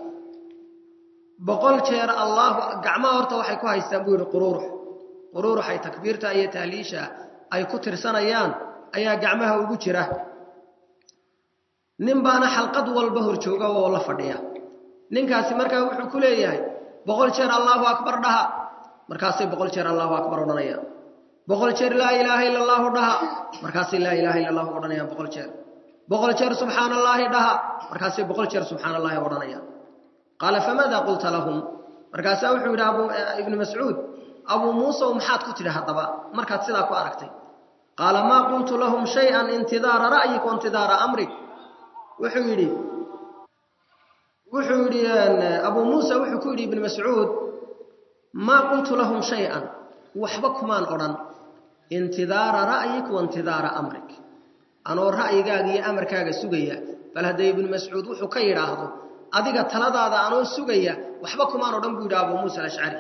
بقول شير الله قعما ورطا وحي كوها يستنبور قرور حي تكبيرتا أي تهليشا أي كتر سنيان أي قعمها وقتره نمبانا حلقة والبهر شوقا والله فرديا ننكاسي مركا وحو كليهي بقول شير الله أكبر دها مركاسي بقول شير الله أكبر ودنيا بقول شير لا إله إلا الله دها مركاسي لا إله إلا الله ودنيا بقول شير سبحان الله دها مركاسي بقول شير سبحان الله ودنيا قال فماذا قلت لهم مركاسي وحو ابن مسعود أبو موسى ومحاد كتله هطبا مركات سلاك واركتي قال ما قلت لهم شيئا انتظار رأيك وانتظار أمرك وحوري أبو موسى وحكوري بن مسعود ما قلت لهم شيئا وحبكما الأرن انتظار رأيك وانتظار أمرك أنا رأيك أمرك سجية فلهذا ابن مسعود وحكير هذا أذيك تلذا هذا أنا سجية وحبكما الأرن بود أبو موسى الأشعري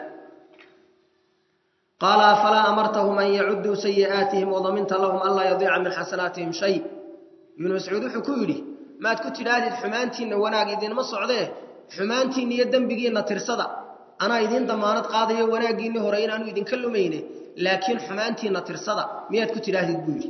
قال فلا أمرتهم أن يعدوا سيئاتهم وضمنت لهم ألا يضيع من حسناتهم شيء ابن مسعود حكوري ما تكنت لهذه حمانتين وناق إذن ما صعده حمانتين يدن بقينا ترصدا أنا إذن ضمانت قاضية وناقيني هرين أنو إذن كلميني لكن حمانتي نترصد ميات كتير هذه الجوي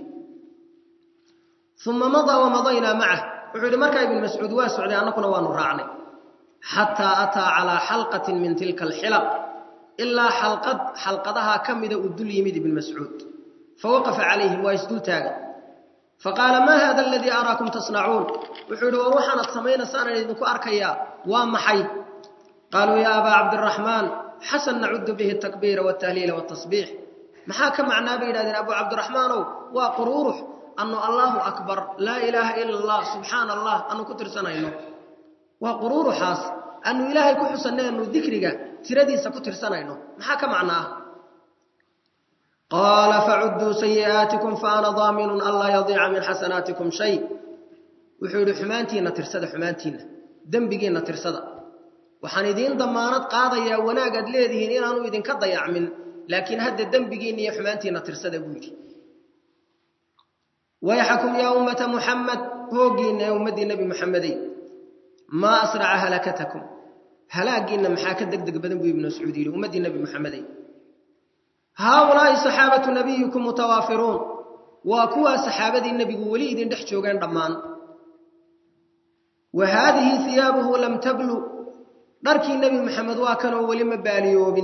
ثم مضى ومضينا معه وحول مركا ابن مسعود واسع لأننا كنا ونراعني حتى أتى على حلقة من تلك الحلق إلا حلقتها كم إذا أدل يمد ابن مسعود فوقف عليهم ويسدل تاغا فقال ما هذا الذي أراكم تصنعون وحول وروحنا السمين سانا إذنكو أركيا وامحي قالوا يا أبا عبد الرحمن حسن نعد به التكبير والتهليل والتصبيح محاكم معنى بينا أبو عبد الرحمن وقروره أنه الله أكبر لا إله إلا الله سبحان الله أنه كتر سنة وقروره حاس أنه إلهي كحسن أنه ذكرك تردي سكتر سنة محاكم معناه قال فعدوا سيئاتكم فأنا ضامن الله يضيع من حسناتكم شيء وحول حمانتين ترسد حمانتين دنبقين ترسد وحاندين ضمانات قاضية وناقد ليدهين إنانو إذن كضيع من لكن هد الدنبقين يا حمانتين ترسد بوجي ويحكم يا أمة محمد هوقين يا أمة النبي محمدي ما أسرع هلكتكم هلاقين محاكد دقدق بدن بو ابن سعودي لأمة النبي محمدي هؤلاء صحابة نبيكم متوافرون وكوا صحابة النبي وليد دحجوغان ضمان وهذه ثيابه لم تبلو درك النبي محمد وكانوا ولم باليوب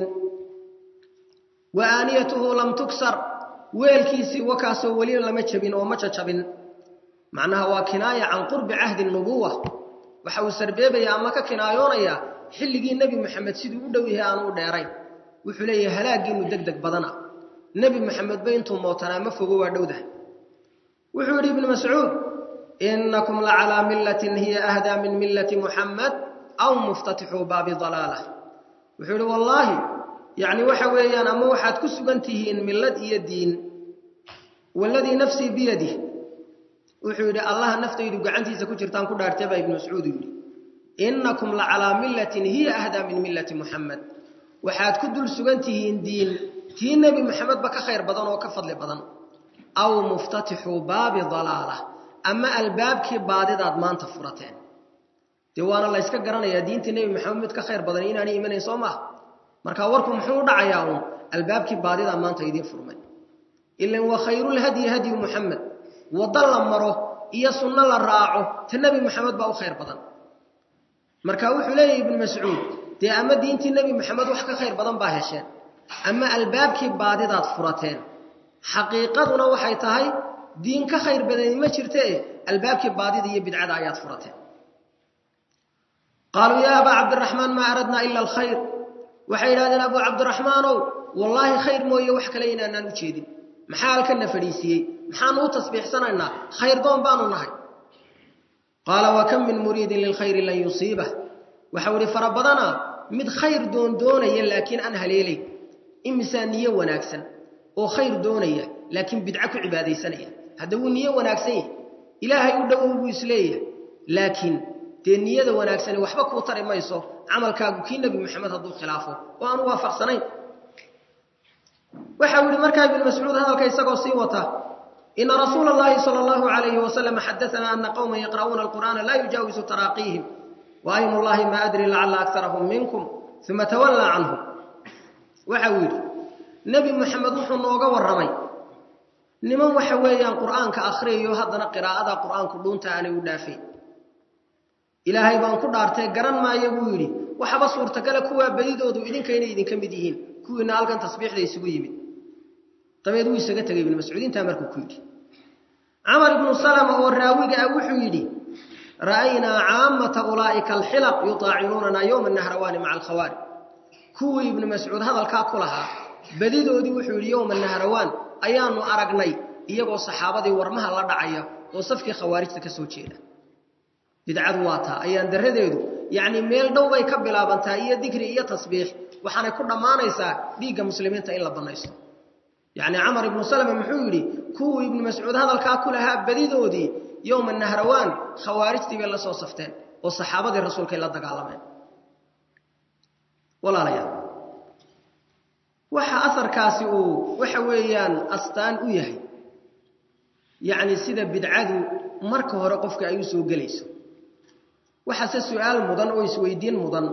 وآنيته لم تكسر ويلكيسي وكاسو ولي لما جبين او ما جبين معناها وكنايه عن قرب عهد النبوه وحو سربيبيا اما ككنايونيا خليغي النبي محمد سيدو u dhow yahay aanu dheeray wuxuu leeyahay halaagiinu degdeg badana nabi maxamed bayntu mootana ma fogo waa dhowdahay wuxuu yiri ibn mas'uud innakum la ala millatin hiya ahda min millati muhammad aw muftatihu bab dalalah wuxuu yiri wallahi يعني waxa weeyaan ama waxaad ku sugantihiin millad iyo diin walladii nafsi biyadihi wuxuu yiri allah naftaydu gacantiisa ku jirtaan ku dhaartay baa ibn mas'uud yiri innakum la ala millatin hiya ahda min millati muhammad waxaad ku dul sugantihiin diin tii nabi maxamed ba ka khayr badan oo ka fadli badan aw muftatihu bab dalalah ama albaabki baadidaad maanta furateen diiwaana la iska garanayaa diinta nabi maxamed ka khayr badan inaanay iimaneyn Soomaa marka warku muxuu dhacayaa albaabki baadida maanta idin furmay illa wa khayrul hadi hadi muhammad wadalla maro iyo sunna la raaco ta nabi muhammad baa u khayr badan marka wuxuu leeyahay ibn mas'uud tii ama diintii nabi muhammad wax ka khayr badan baa hesheen ama albaabki baadidaad furateen xaqiiqaduna waxay tahay diin ka khayr badan ma jirtee albaabki baadida iyo bidcada ayaad furateen قالوا يا أبا عبد الرحمن ما أردنا إلا الخير وحيرادنا أبو عبد الرحمن والله خير موية وحكلينا أننا نجيدين محال كنا فريسيي محانو تصبيح سننا خير دون بانو نهي قال وكم من مريد للخير لن يصيبه وحوري فربضنا مد خير دون لكن أنها ليلي إمسانية وناكسا وخير دونية لكن بدعك عبادي سنية هذا هو النية وناكسية إلهي يدعوه بإسلية لكن النية وناكسا وحبك وطري ما يصو عمل كاغو كي نبي محمد هذو خلافه وأنا وافق سنين وحاول مركا ابن مسعود هذا كيساقو سيوته إن رسول الله صلى الله عليه وسلم حدثنا أن قوما يقرؤون القرآن لا يجاوز تراقيهم وأيم الله ما أدري لعل أكثرهم منكم ثم تولى عنهم وحاول نبي محمد وحنوغا والرمي نمن وحويا القرآن كأخري يهدنا قراءة القرآن كلون تاني ودافي إلهي بان ku dhaartay garan maayo buu yiri waxaba suurtagal kuwa badidoodu idinka inay idin kamid yihiin kuwina halkan tasbiixda isugu yimid tabeed uu isaga tagay ibn mas'uud inta markuu ku yiri Amr ibn Salama oo raawiga wuxuu yiri ra'ayna 'aamata ulaa'ika al-hilaq yuta'inuna yawm an-nahrawan ma'a al-khawari kuwa ibn mas'uud hadalka ku lahaa badidoodii wuxuu yiri yawm an-nahrawan ayaanu aragnay iyagoo saxaabadii warmaha la dhacaya oo safkii khawaarijta ka soo jeeda بدعة واتا أيان درهديدو يعني ميل دو باي كبلابانتا iyo dhikri iyo tasbiix waxaanay ku dhamaanaysaa dhiiga muslimiinta in la banaysto يعني عمر بن سلمة muxuu yiri kuwa ibn mas'uud hadalka ku lahaa badidoodii يوم النهروان khawaarijtii bay la soo safteen oo saxaabadii rasuulka la dagaalameen walaalayaal waxa asarkaasi waxa weeyaan astaan u yahay يعني sida bidcadu marka hore qofka ay soo galayso waxaase su'aal mudan oo isweydiin mudan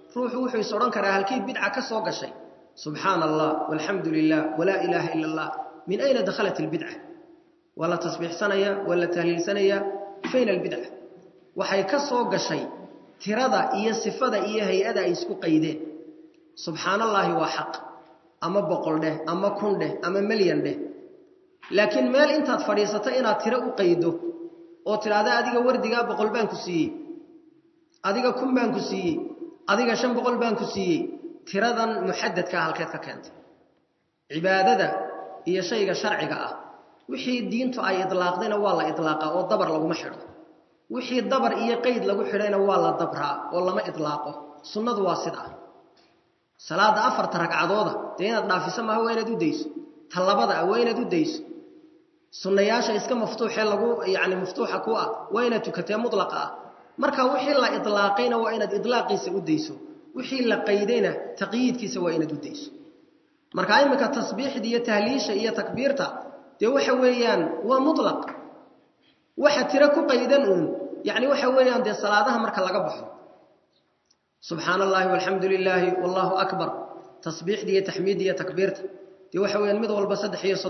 ruuxu wuxuu isodhan karaa halkii bidca ka soo gashay subxaana allah walxamdu lilah walaa ilaaha ila allah min ayna dakhalat albidca waa la tasbiixsanaya waa la tahliilsanaya fayna albidca waxay ka soo gashay tirada iyo sifada iyo hay-ada ay isku qaydeen subxaana allahi waa xaq ama boqol dheh ama kun dheh ama milyan dheh laakiin meel intaad fadhiisato inaad tiro u qaydo oo tiraahdo adiga wardigaa 100 baan ku siiyey adiga 1000 baan ku siiyey adiga 500 baan ku siiyey tiradan muhaddadka halkeed ka keentay cibaadada iyo shayga sharciga ah wixii diintu ay idlaaqdayna waa la idlaaqa oo dabar lagu xidho wixii dabar iyo qayd lagu xidhayna waa la dabraa oo lama idlaaqo sunnadu waa sida salaada 4 ragcadooda inaad dhaafiso ma waa inaad u deyso talabada waa inaad u deyso sunnayaasha iska maftuuxee lagu yaani maftuuxa ku ah waa inaad tukatay mudlaqa marka wixii la idlaaqayna waa inaad idlaaqiisa u deyso wixii la qaydayna taqyiidkiisa waa inaad u deyso marka imika tasbiixda iyo tahliisha iyo takbiirta waxa weeyaan waa mutlaq waxa tira ku qaydan yaani waxa weeyaan salaadaha marka laga baxo subhanallahi walhamdulillahi wallahu akbar tasbiixda iyo tahmiidda iyo takbiirta waxa weeyaan mid walba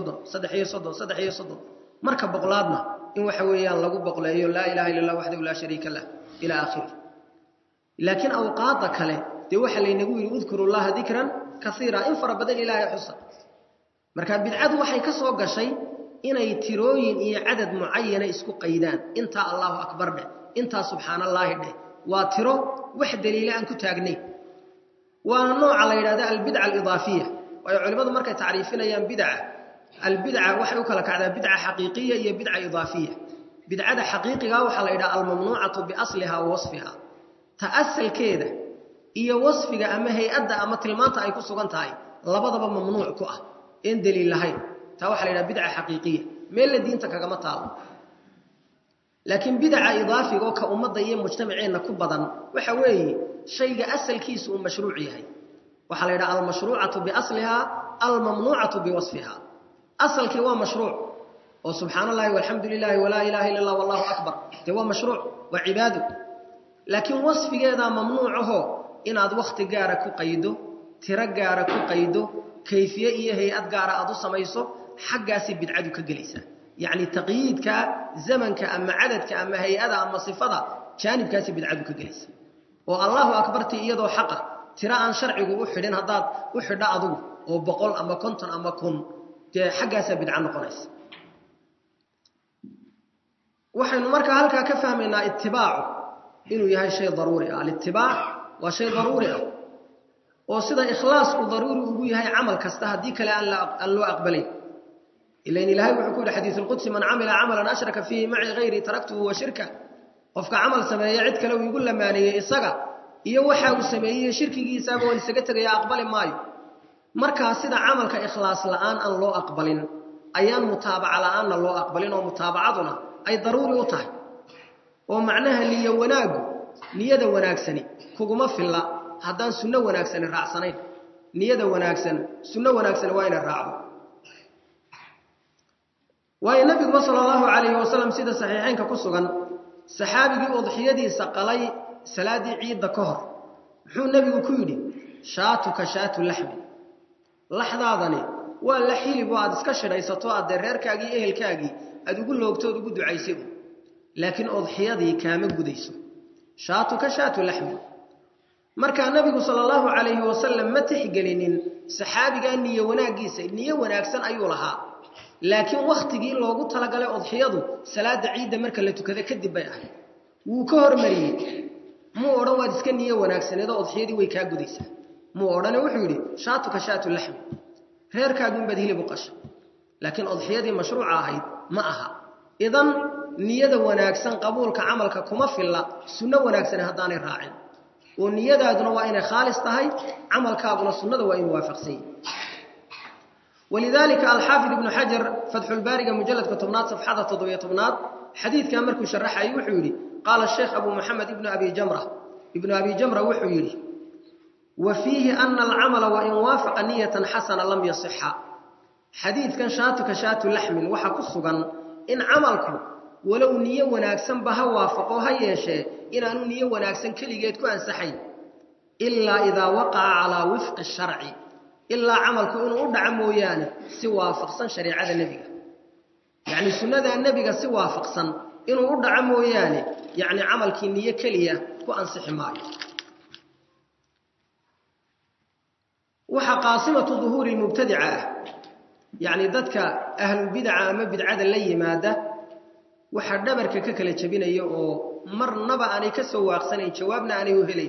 3 marka boqolaadna in waxa weeyaan lagu boqleeyo la ilaha illa allah wahdahu la sharika lah ila akhir laakiin awqaad kale waxa laynagu yiri udkurullaha dhikran kaseera in farabadan ilaahay xusa marka bidcadu waxay ka soo gashay inay tirooyin iyo cadad muayyana isku qaydaan inta Allahu akbar dhe inta subhanallahi dhe waa tiro wax daliil aan ku taagnay waa nooca la yiraahdo al-bid'a al-idaafiyya way culimadu markay taariifinayaan bid'a waxay u kala kacdaa bid'a haqiiqiyya iyo bid'a idaafiyya bid'ada haqiiqiga waxa la yiraahdaa al-mamnu'atu bi asliha wa wasfiha ta'assalkeeda iyo wasfiga ama hay'adda ama tilmaanta ay ku sugan tahay labadaba mamnuuc ku ah in daliil lahayn taa waxa la yiraahdaa bid'a haqiiqiyya meel la diinta kaga ma taalo laakiin bid'a idaafiga oo ka ummadda iyo mujtamaceena ku badan waxa weeye shayga asalkiisu uu mashruuc yahay waxa la yiraahdaa al-mashruu'atu bi asliha al-mamnu'atu bi wasfiha asalkii waa mashruuc oo subhanallahi walhamdulillahi wala ilaha illa allah wallahu akbar waa mashruuc wa cibaadu laakiin wasfigeeda mamnuucaho inaad waqti gaar ah ku qaydo tira gaar ah ku qaydo kayfiye iyo hay'ad gaar ah aad u samayso xaggaasi bidcadu ka galaysa yaani taqyiidka zamanka ama cadadka ama hay'ada ama sifada jaanibkaasi bidcadu ka galaysa oo Allahu akbarti iyadoo xaq ah tira aan sharcigu u xidhin hadaad u xidha adigu oo 100 ama 50 ama 1000 xaggaasi bidca noqonaysa waxaynu marka halka ka fahmaynaa ittibaacu inuu yahay shay daruuri ah al-ittibaa waa shay daruuri ah oo sida ikhlaasku daruuri ugu yahay amal kasta hadii kale aan loo aqbalay ilayni ilaahay wuxuu ku yiri xadiisul qudsi man amila amalan ashraka fihi ma'i ghayri taraktuhu wa shirka qofka amal sameeyay cid kale uu igu lamaanayay isaga iyo waxa uu sameeyay shirkigiisa oo isaga tagay aqbali maayo marka sida amalka ikhlaas la'aan aan loo aqbalin ayaan mutaabaca la'aan loo aqbalin oo mutaabacaduna ay daruuri u tahay oo macnaha niyada wanaagsani kuguma filla haddaan sunno wanaagsan raacsanayn niyada wanaagsan sunno wanaagsan waa ina raacdo waayo nabigu sallallahu alayhi wasallam sida saxiixaynka ku sugan saxaabigii udhiyadiisa qalay salaadii ciid ka hor wuxuu nabigu ku yiri shaatuka shaatu lahmi laxdaadani waa la xilib aad iska shiraysato aad reerkaagii ehelkaagii aad ugu loogtood ugu ducaysay laakiin udhiyadii kaama gudayso shaatuka shaatu lahmi marka nabigu sallallahu alayhi wasallam ma tixgelinin saxaabiga niyo wanaagiisa niyo wanaagsan ayuu lahaa laakiin waqtigii loogu talagalay udhiyadu salaada ciid marka la tukado kadib bay ahayd wuu ka hormariyay muu oran waad iska niyo wanaagsaneedo udhiyadii way ka gudaysaa muu oran wuxuu yiri shaatuka shaatu lahmi reerkaagu badili buqash laakiin udhiyadii mashruuca ahayd ma aha idan niyada wanaagsan qabuulka amalka kuma filla sunno wanaagsan hadaanay raacin oo niyadaaduna waa inay khaalis tahay amalkaaguna sunnada waa inuu waafaqsan ولذلك الحافظ ابن حجر فتح الباري مجلد كتبنات صفحة 7 حديث كان مركو شرح أي وحيري قال الشيخ أبو محمد ابن أبي جمرة وحيري وفيه أن العمل وإن وافق نية حسنة لم يصح حديث كان شاتك شات لحم وحكسغا إن عملكم ولو نية وناكسن بها وافقوها يشي إن أنو نية وناكسن كليجيت كو أنسحي إلا إذا وقع على وفق الشرع إلا عملك إنه أدع موياني سوى فقصا شريعة النبي يعني سنة النبي سوى فقصا إنه أدع موياني يعني عملك إني كلية وأنصح معي وحقاصمة ظهور المبتدعة يعني ذاتك أهل البدعة ما بدعة اللي مادة وحدبرك ككل جبين يو مرنبا أني كسوا أقسني جوابنا أني وهلي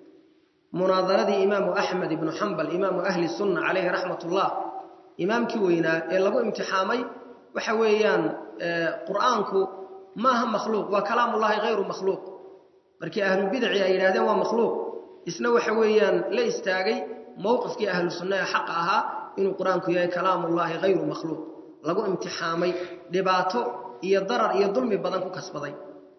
مناظرة إمام أحمد بن حنبل إمام أهل السنة عليه رحمة الله إمام كوينا إلا بو امتحامي وحويان قرآنك ما هم مخلوق وكلام الله غير مخلوق بركي أهل البدع إلى ومخلوق إسنو حويان لا يستاغي موقف كي أهل السنة حقها إنه قرآنك يا كلام الله غير مخلوق لقوا امتحامي لباتو إيا ضرر إيا ظلم بدنكو كسبضي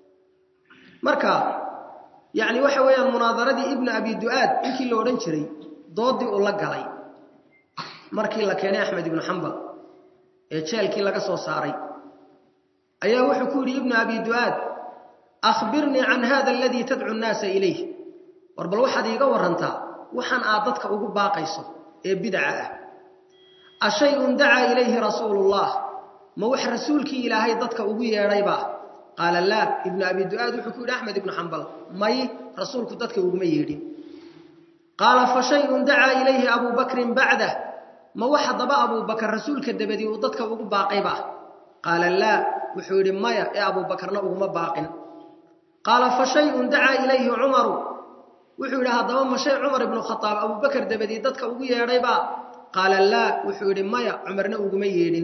مركا يعني وحويا مناظرة ابن أبي دؤاد إنكي لو رنشري ضودي أولا قلي مركي لكيني أحمد بن حنبل يتشال كي لك صاري أيا وحكوري ابن أبي دؤاد أخبرني عن هذا الذي تدعو الناس إليه وربل واحد يقور انتا وحن آضتك أقول باقيسو بدعة الشيء دعا إليه رسول الله ما وح رسولك إلهي ضدك أبويا ريبا قال لا ابن أبي دؤاد وحكود أحمد بن حنبل ماي رسولك ضدك أبويا قال فشيء دعا إليه أبو بكر بعده ما وح ضبا أبو بكر رسولك الدبدي وضدك أبو باقيبا قال لا وحود مايا يا أبو بكر نأبو باق قال فشيء دعا إليه عمر وحود هذا ما شيء عمر بن الخطاب أبو بكر دبدي ضدك أبويا ريبا قال لا وحود مايا عمر نأبو ميدين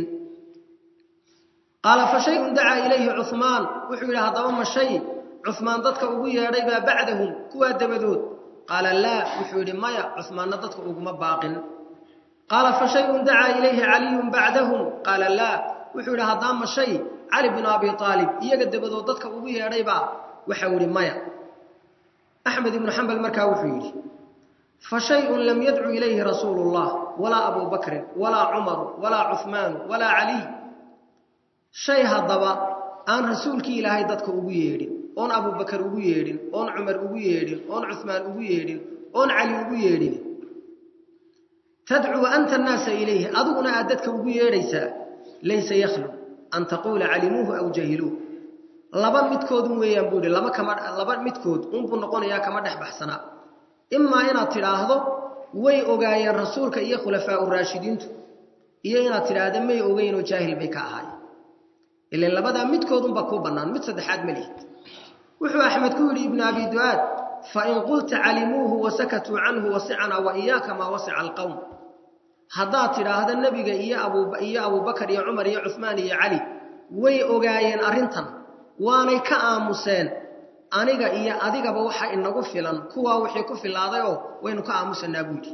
قال فشيء دعا إليه عثمان وحول هذا أم الشيء عثمان ضدك أبويا ريبا بعدهم كوا دبدود قال لا وحول مايا عثمان ضدك أبوما باق قال فشيء دعا إليه علي بعدهم قال لا وحول هذا أم الشيء علي بن أبي طالب يقد دبدود ضدك أبويا ريبا وحول مايا أحمد بن حنبل مركا وحول فشيء لم يدعو إليه رسول الله ولا أبو بكر ولا عمر ولا عثمان ولا علي شيء هذا أن رسولك إلهي ضدك أبويا أن أبو بكر أبويا أن عمر أبويا أن عثمان أبويا أن علي أبويا تدعو أنت الناس إليه أدونا أدتك أبويا ليس يخلو أن تقول علموه أو جهلوه لبن متكود ويان بودي لبن متكود أنبو نقول يا كما دح بحسنا إما إنا تراهضو وي أغايا رسولك إيا خلفاء الراشدين إيا إنا تراهضو مي أغايا جاهل بك أهاي إلا لبدا متكودن بكو بنان مت صدحاد مليه وحو أحمد كوري ابن أبي دؤاد فإن قلت علموه وسكتوا عنه وسعنا وإياك ما وسع القوم هذا ترى هذا النبي إيا أبو بكر يا عمر يا عثمان يا علي وي أغاين أرنتن واني كآمسين أنيقا إيا أديقا بوحا إنه فلان كوا وحي كفل هذا وإنه كآمسين نابودي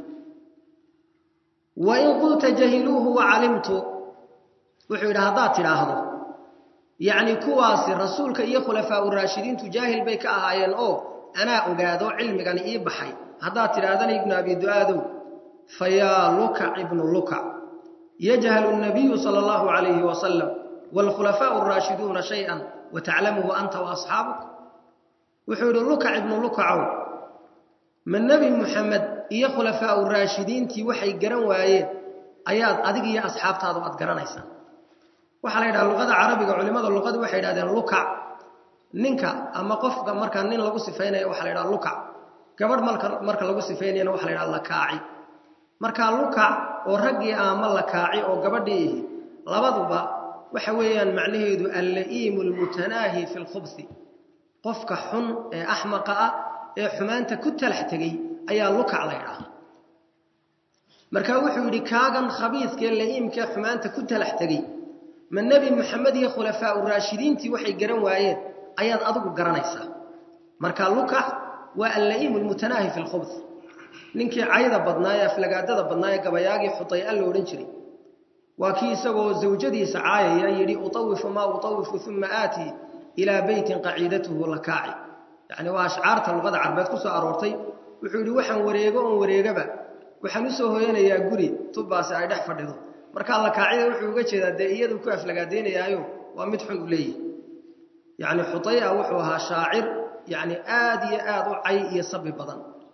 وإن قلت جهلوه وعلمت وحو هذا ترى هذا يعني كواسي رسولك إيا خلفاء الراشدين تجاهل بيك أهايان أنا أقادو علمك أن إيبحي هذا ترادني ابن أبي دؤاد فيا لكع ابن لكع يجهل النبي صلى الله عليه وسلم والخلفاء الراشدون شيئا وتعلمه أنت وأصحابك وحول لكع ابن لكع من نبي محمد إيا خلفاء الراشدين تي وحي قرن وآيات أياد أدق إيا أصحاب تادو أدقرن أيسان waxa la yiraahdaa luqada carabiga culimada luqada waxay yiraahdeen lukac ninka ama qofka marka nin lagu sifeynayo waxa la yiraahdaa lukac gabadh marka lagu sifeynayo waxa la yiraahdaa lakaaci marka lukac oo ragii ama lakaaci oo gabadhii labaduba waxa weeyaan macnaheedu al-laimul mutanahi fil khubth qofka xun ee ahmaqa ah ee xumaanta ku talax tagay ayaa lukac la yiraahdaa marka wuxuu yiri kaagan khabiiska laimka xumaanta ku talax tagay من نبي محمد يا خلفاء الراشدين تي وحي قرن وايد أياد أضغو قرنيسا مركا لكع واللئيم المتناهي في الخبث ننكي عيدة بدنايا فلقادة بدنايا قبياقي حطي ألو رنشري وكي سوى زوجدي سعايا يري أطوف ما أطوف ثم آتي إلى بيت قعيدته لكاعي يعني واشعارت الغد عربات كسو أرورتي وحولي وحن وريقا وحنسوه هنا يا قري طبا سعيد حفرده marka alla kaacida wuxuu uga jeedaa deeyadu ku aflagaadeynayaayo waa mid xun u leeyahay yani xutaya wuxuu ahaa shaacir yani aad iyo aad u cay iyo sabbi badan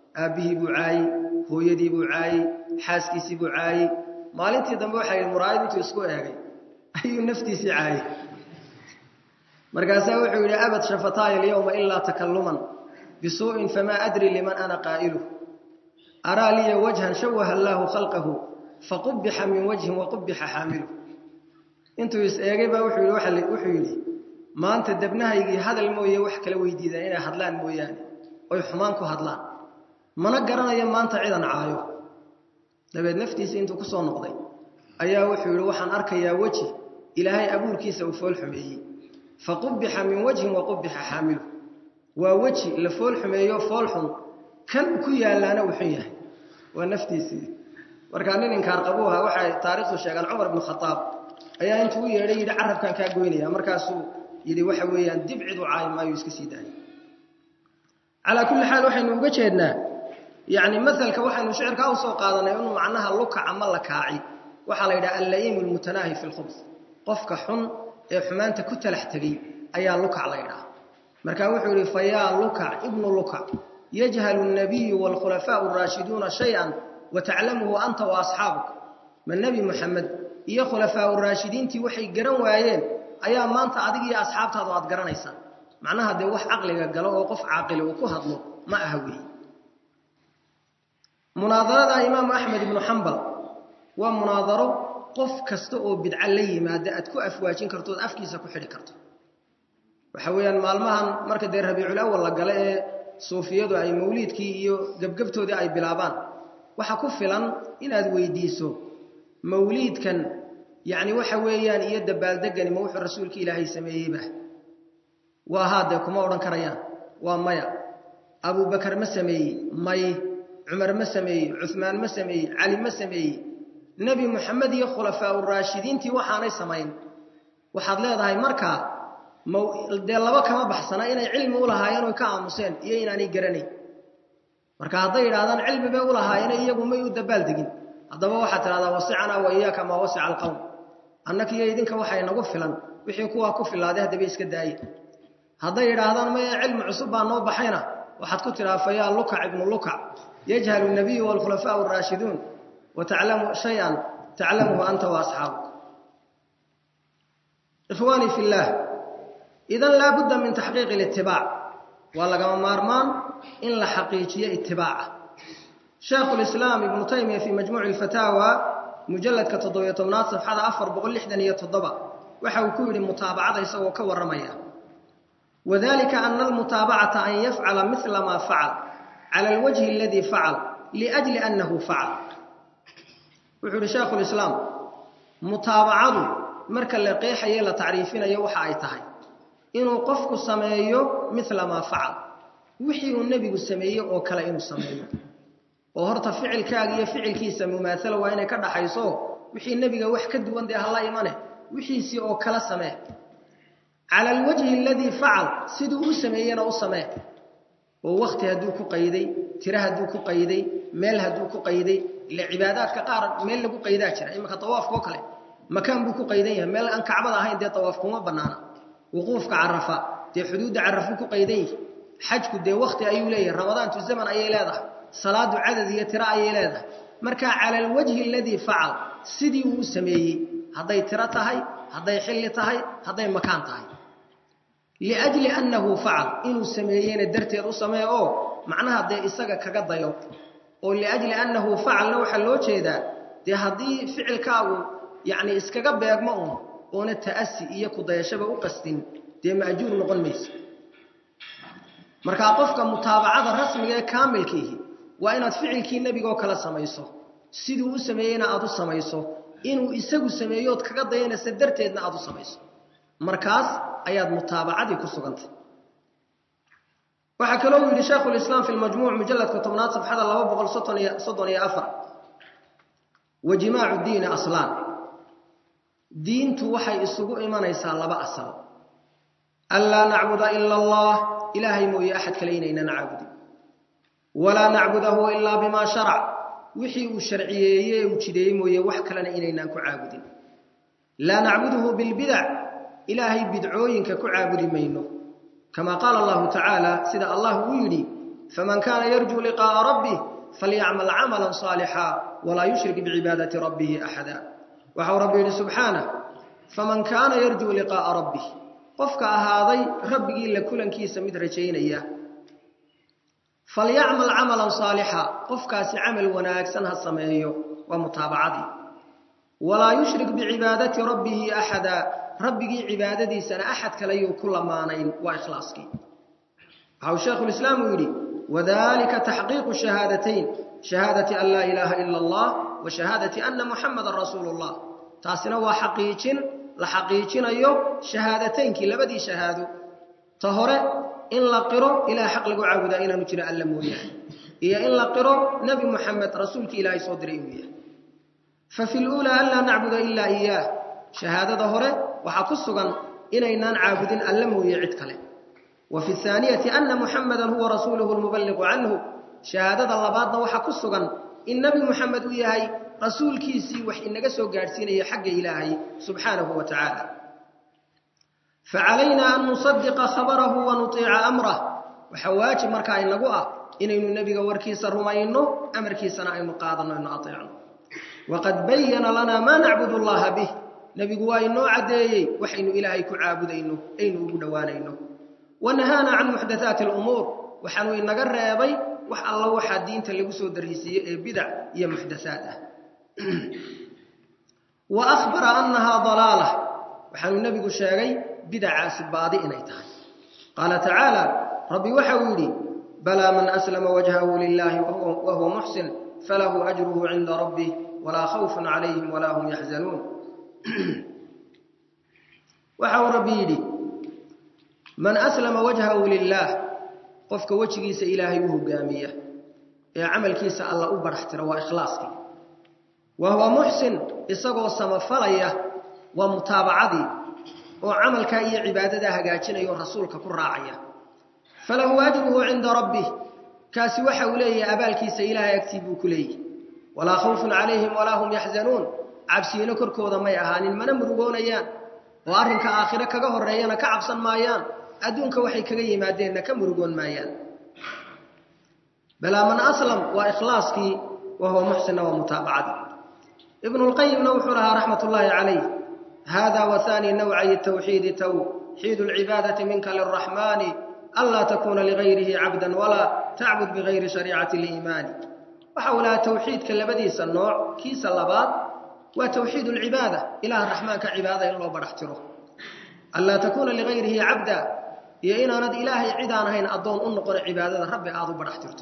aabihii buu caayey hooyadii buu caayey xaaskiisii buu caayey maalintii dambe waxa yidhi muraayad intuu isku eegay ayuu naftiisii caayey markaasaa wuxuu yidhi abad shafataaya alyawma ilaa takalluman bisuu'in famaa adri liman ana qaa'iluh araa liya wajhan shawaha allaahu khalqahu faqubbixa min wajhin waqubbixa xaamiluh intuu is eegay baa wuxuu yidhi maanta dabnahaygii hadal mooye wax kala weydiidaan inay hadlaan mooyaane oy xumaan ku hadlaan mana garanayo maanta cidan caayo dabeed naftiisa intuu ku soo noqday ayaa wuxuu yidhi waxaan arkayaa weji ilaahay abuurkiisa uu fool xumeeyey faqubbixa min wajhin waqubbixa xaamiluh waa weji la fool xumeeyo fool xun kan ku yaalaana uu xun yahay waa naftiisii markaa nin inkaar qabuuha waxay taariikhdu sheegaan cumar ibnu khataab ayaa intuu u yeedhay yidhi carabkaan kaa goynaya markaasuu yidhi waxa weeyaan dib cid u caayi maayuu iska sii daayay calaa kulli xaal waxaynu uga jeednaa yacni masalka waxaynu shicirkaa u soo qaadanay inuu macnaha lukac ama la kaaci waxaa la yidhaha allayiimu almutanaahi fi lkhubs qofka xun ee xumaanta ku talax tegey ayaa lukac la yidhaha markaa wuxuu yidhi fayaa lukac ibnu lukac yajhalu الnabiyu wاlkhulafaau الraashiduuna shay-an wataclamuhu anta waasxaabuk ma nebi muxamed iyo khulafaau raashidiintii waxay garan waayeen ayaa maanta adig iyo asxaabtaadu aad garanaysaa macnaha dee wax caqliga galo oo qof caaqili uu ku hadlo ma aha weeye munaadarada imaamu axmed ibnu xambal waa munaadaro qof kasta oo bidco la yimaada aad ku afwaajin karto ood afkiisa ku xidhi karto waxa weeyaan maalmahan marka dee rabiicul awal la gale ee suufiyadu ay mawliidkii iyo gebgebtoodii ay bilaabaan waxa ku filan inaad weydiiso mawliidkan yacni waxa weeyaan iyo dabaaldegani ma wuxuu rasuulka ilaahay sameeyeyba waa haadee kuma odhan karayaan waa maya abubakar ma sameeyey may cumar ma sameeyey cuhmaan ma sameeyey cali ma sameeyey nebi moxamed iyo khulafaau raashidiintii waxaanay samayn waxaad leedahay markaa dee laba kama baxsana inay cilmi u lahaayeen oy ka aamuseen iyo inaanay garanayn marka hadday yidhahdaan cilmi bay u lahaayeen iyagu may u dabaaldegin haddaba waxaad tidhahdaa wasicanaa wa iyaaka maa wasica alqowm annaka iyo idinka waxay nagu filan wixii kuwaa ku filaaday haddaba iska daaye hadday yidhaahdaan maya cilmi cusub baa noo baxayna waxaad ku tidhaha fayaa lukac ibnu lukac yajhalu الnabiyu wاlkhulafaau الraashiduun wataclamu shay-an taclamuhu anta waasxaabuk ikhwaanii fi اllah idan laa budda min taxqiiqi اlitibaac waa lagama maarmaan in la xaqiijiyo itibaaca shaykhu lislaam ibnu taymiya fii majmuuci اlfataawa mujalladka 17aad safxada 467 waxa uu ku yidhi mutaabacada isagoo ka warramaya wadalika ana almutaabacata an yafcala mila maa facal cala alwajhi aladii facal liajli annahu facal wuxuu yidhi shaykhu lislaam mutaabacadu marka la qeexaye la tacriifinayo waxa ay tahay inuu qofku sameeyo mila maa facal wixii uu nebigu sameeyey oo kale inuu sameeyo oo horta ficilkaaga iyo ficilkiisa mumaasala waa inay ka dhaxayso wixii nebiga wax ka duwan dee hala imane wixiisii oo kala samee cala alwajhi aladii facal siduu u sameeyena u samee oo wakti hadduu ku qayday tiro hadduu ku qayday meel hadduu ku qayday ila cibaadaadka qaar meel lagu qaydaa jira iminka tawaafkoo kale makaan buu ku qaydan yahay meel aan kacbada ahayn dee tawaaf kuma bannaana wuquufka carafa dee xuduudda carafuu ku qaydan yahay xajku dee wakti ayuu leeyahay ramadaantu zaman ayay leedahay salaadu cadad iyo tiro ayay leedahay marka cala alwajhi aladii facal sidii uu u sameeyey hadday tiro tahay hadday xilli tahay hadday makaan tahay liajli annahu facal inuu sameeyeyna darteed u samee oo macnaha dee isaga kaga dayo oo liajli annahu facalna waxaa loo jeedaa dee haddii ficilkaagu yacni iskaga beegmo un oona ta'asi iyo kudayashaba u qastin dee ma'juur noqon mayso markaa qofka mutaabacada rasmiga ee kaamilkiihi waa inaad ficilkii nebigaoo kala samayso siduu u sameeyeyna aad u samayso inuu isagu sameeyood kaga dayanaysa darteedna aad u samayso markaas ayaad mutaabacadii ku sugantay waxaa kaloo uu yidhi shaykhu lislaam fi lmajmuuc mujalladka 10aad safxada 234 wajimaacu diini aslaan diintu waxay isugu imanaysaa laba asal anlaa nacbuda ila allah ilaahay mooye axad kale inaynana caabudin walaa nacbudahu ilaa bimaa sharac wixii uu sharciyeeye uu jideeyey mooye wax kalena inaynaan ku caabudin laa nacbuduhu bilbidac ilaahay bidcooyinka ku caabudi mayno kamaa qaala allahu tacaala sida allah uu yidhi فمن كان يرجو لقاء ربه فليعمل عملا صالحا ولا يشرك بعبادة ربه أحدا وحو ربي سبحانه فمن كان يرجو لقاء ربه قفك هذا ربي لكل كيس مدرجين إياه فليعمل عملا صالحا قفك عمل وناكسنها السمائية ومتابعتي ولا يشرك بعبادة ربه أحدا ربي عبادتي سنة أحد كليه كل مانين وإخلاصك أو شيخ الإسلام يريد وذلك تحقيق الشهادتين شهادة أن لا إله إلا الله وشهادة أن محمد رسول الله تاسنا وحقيقين لحقيقين أيو شهادتين كي لبدي شهادو طهر إن لقروا إلى حق لقوا عبدا إلى نجرى ألمويا إيا إن لقروا نبي محمد رسولك إلهي صدري ففي الأولى ألا نعبد إلا إياه شهادة ظهر وحقصقا إننا نعبد ألمويا عدكله وفي الثانية أن محمدا هو رسوله المبلغ عنه شهادة اللبادنا وحقصقا إن نبي محمد إياهي رسول كيسي وحي نقسو قارسين حق إلهي سبحانه وتعالى فعلينا أن نصدق خبره ونطيع أمره وحواج مركا إنقوء إن النبي وركيس الرمينه أمر كيسنا إنه قادنا إنه أطيعنا وقد بين لنا ما نعبد الله به نبي قوى إنه عدي وحين إلهي كعابد إنه بدوان إنه ونهانا عن محدثات الأمور وحنو إن قرأي وح الله وحد دين تلقسو دريسي بدع هي محدثاته وأخبر أنها ضلالة وحنو النبي الشاقي بدع سبادي إنيتها قال تعالى ربي وحولي بلى من أسلم وجهه لله وهو محسن فله أجره عند ربه ولا خوف عليهم ولا هم يحزنون وحو ربي لي من أسلم وجهه لله قفك وجهيس إلهي وهو قامية عمل كيس الله أبرحتر وإخلاصك وهو محسن إساقو السمفلية ومتابعتي وعمل كأي عبادة هقاتنا يو رسولك كراعية فله أجره عند ربه كاسي وحولي أبال كيس إلهي يكتبوا كليه ولا خوف عليهم ولا هم يحزنون عبسين كركوضا ما يهان من مرقون أيان وأرنك آخرة كغهر ريانا كعبسا مايان أدونك وحي كغي مادين كمرقون مايان بلا من أسلم وإخلاصك وهو محسن ومتابعة ابن القيم نوحرها رحمة الله عليه هذا وثاني نوعي التوحيد توحيد العبادة منك للرحمن ألا تكون لغيره عبدا ولا تعبد بغير شريعة الإيمان وحولها توحيد كاللبديس النوع كيس اللباد وتوحيد العبادة إله الرحمن كعبادة إلا برحتره ألا تكون لغيره عبدا يأينا ند إلهي عدانا هين أدون أنقر عبادة رب آذو برحترته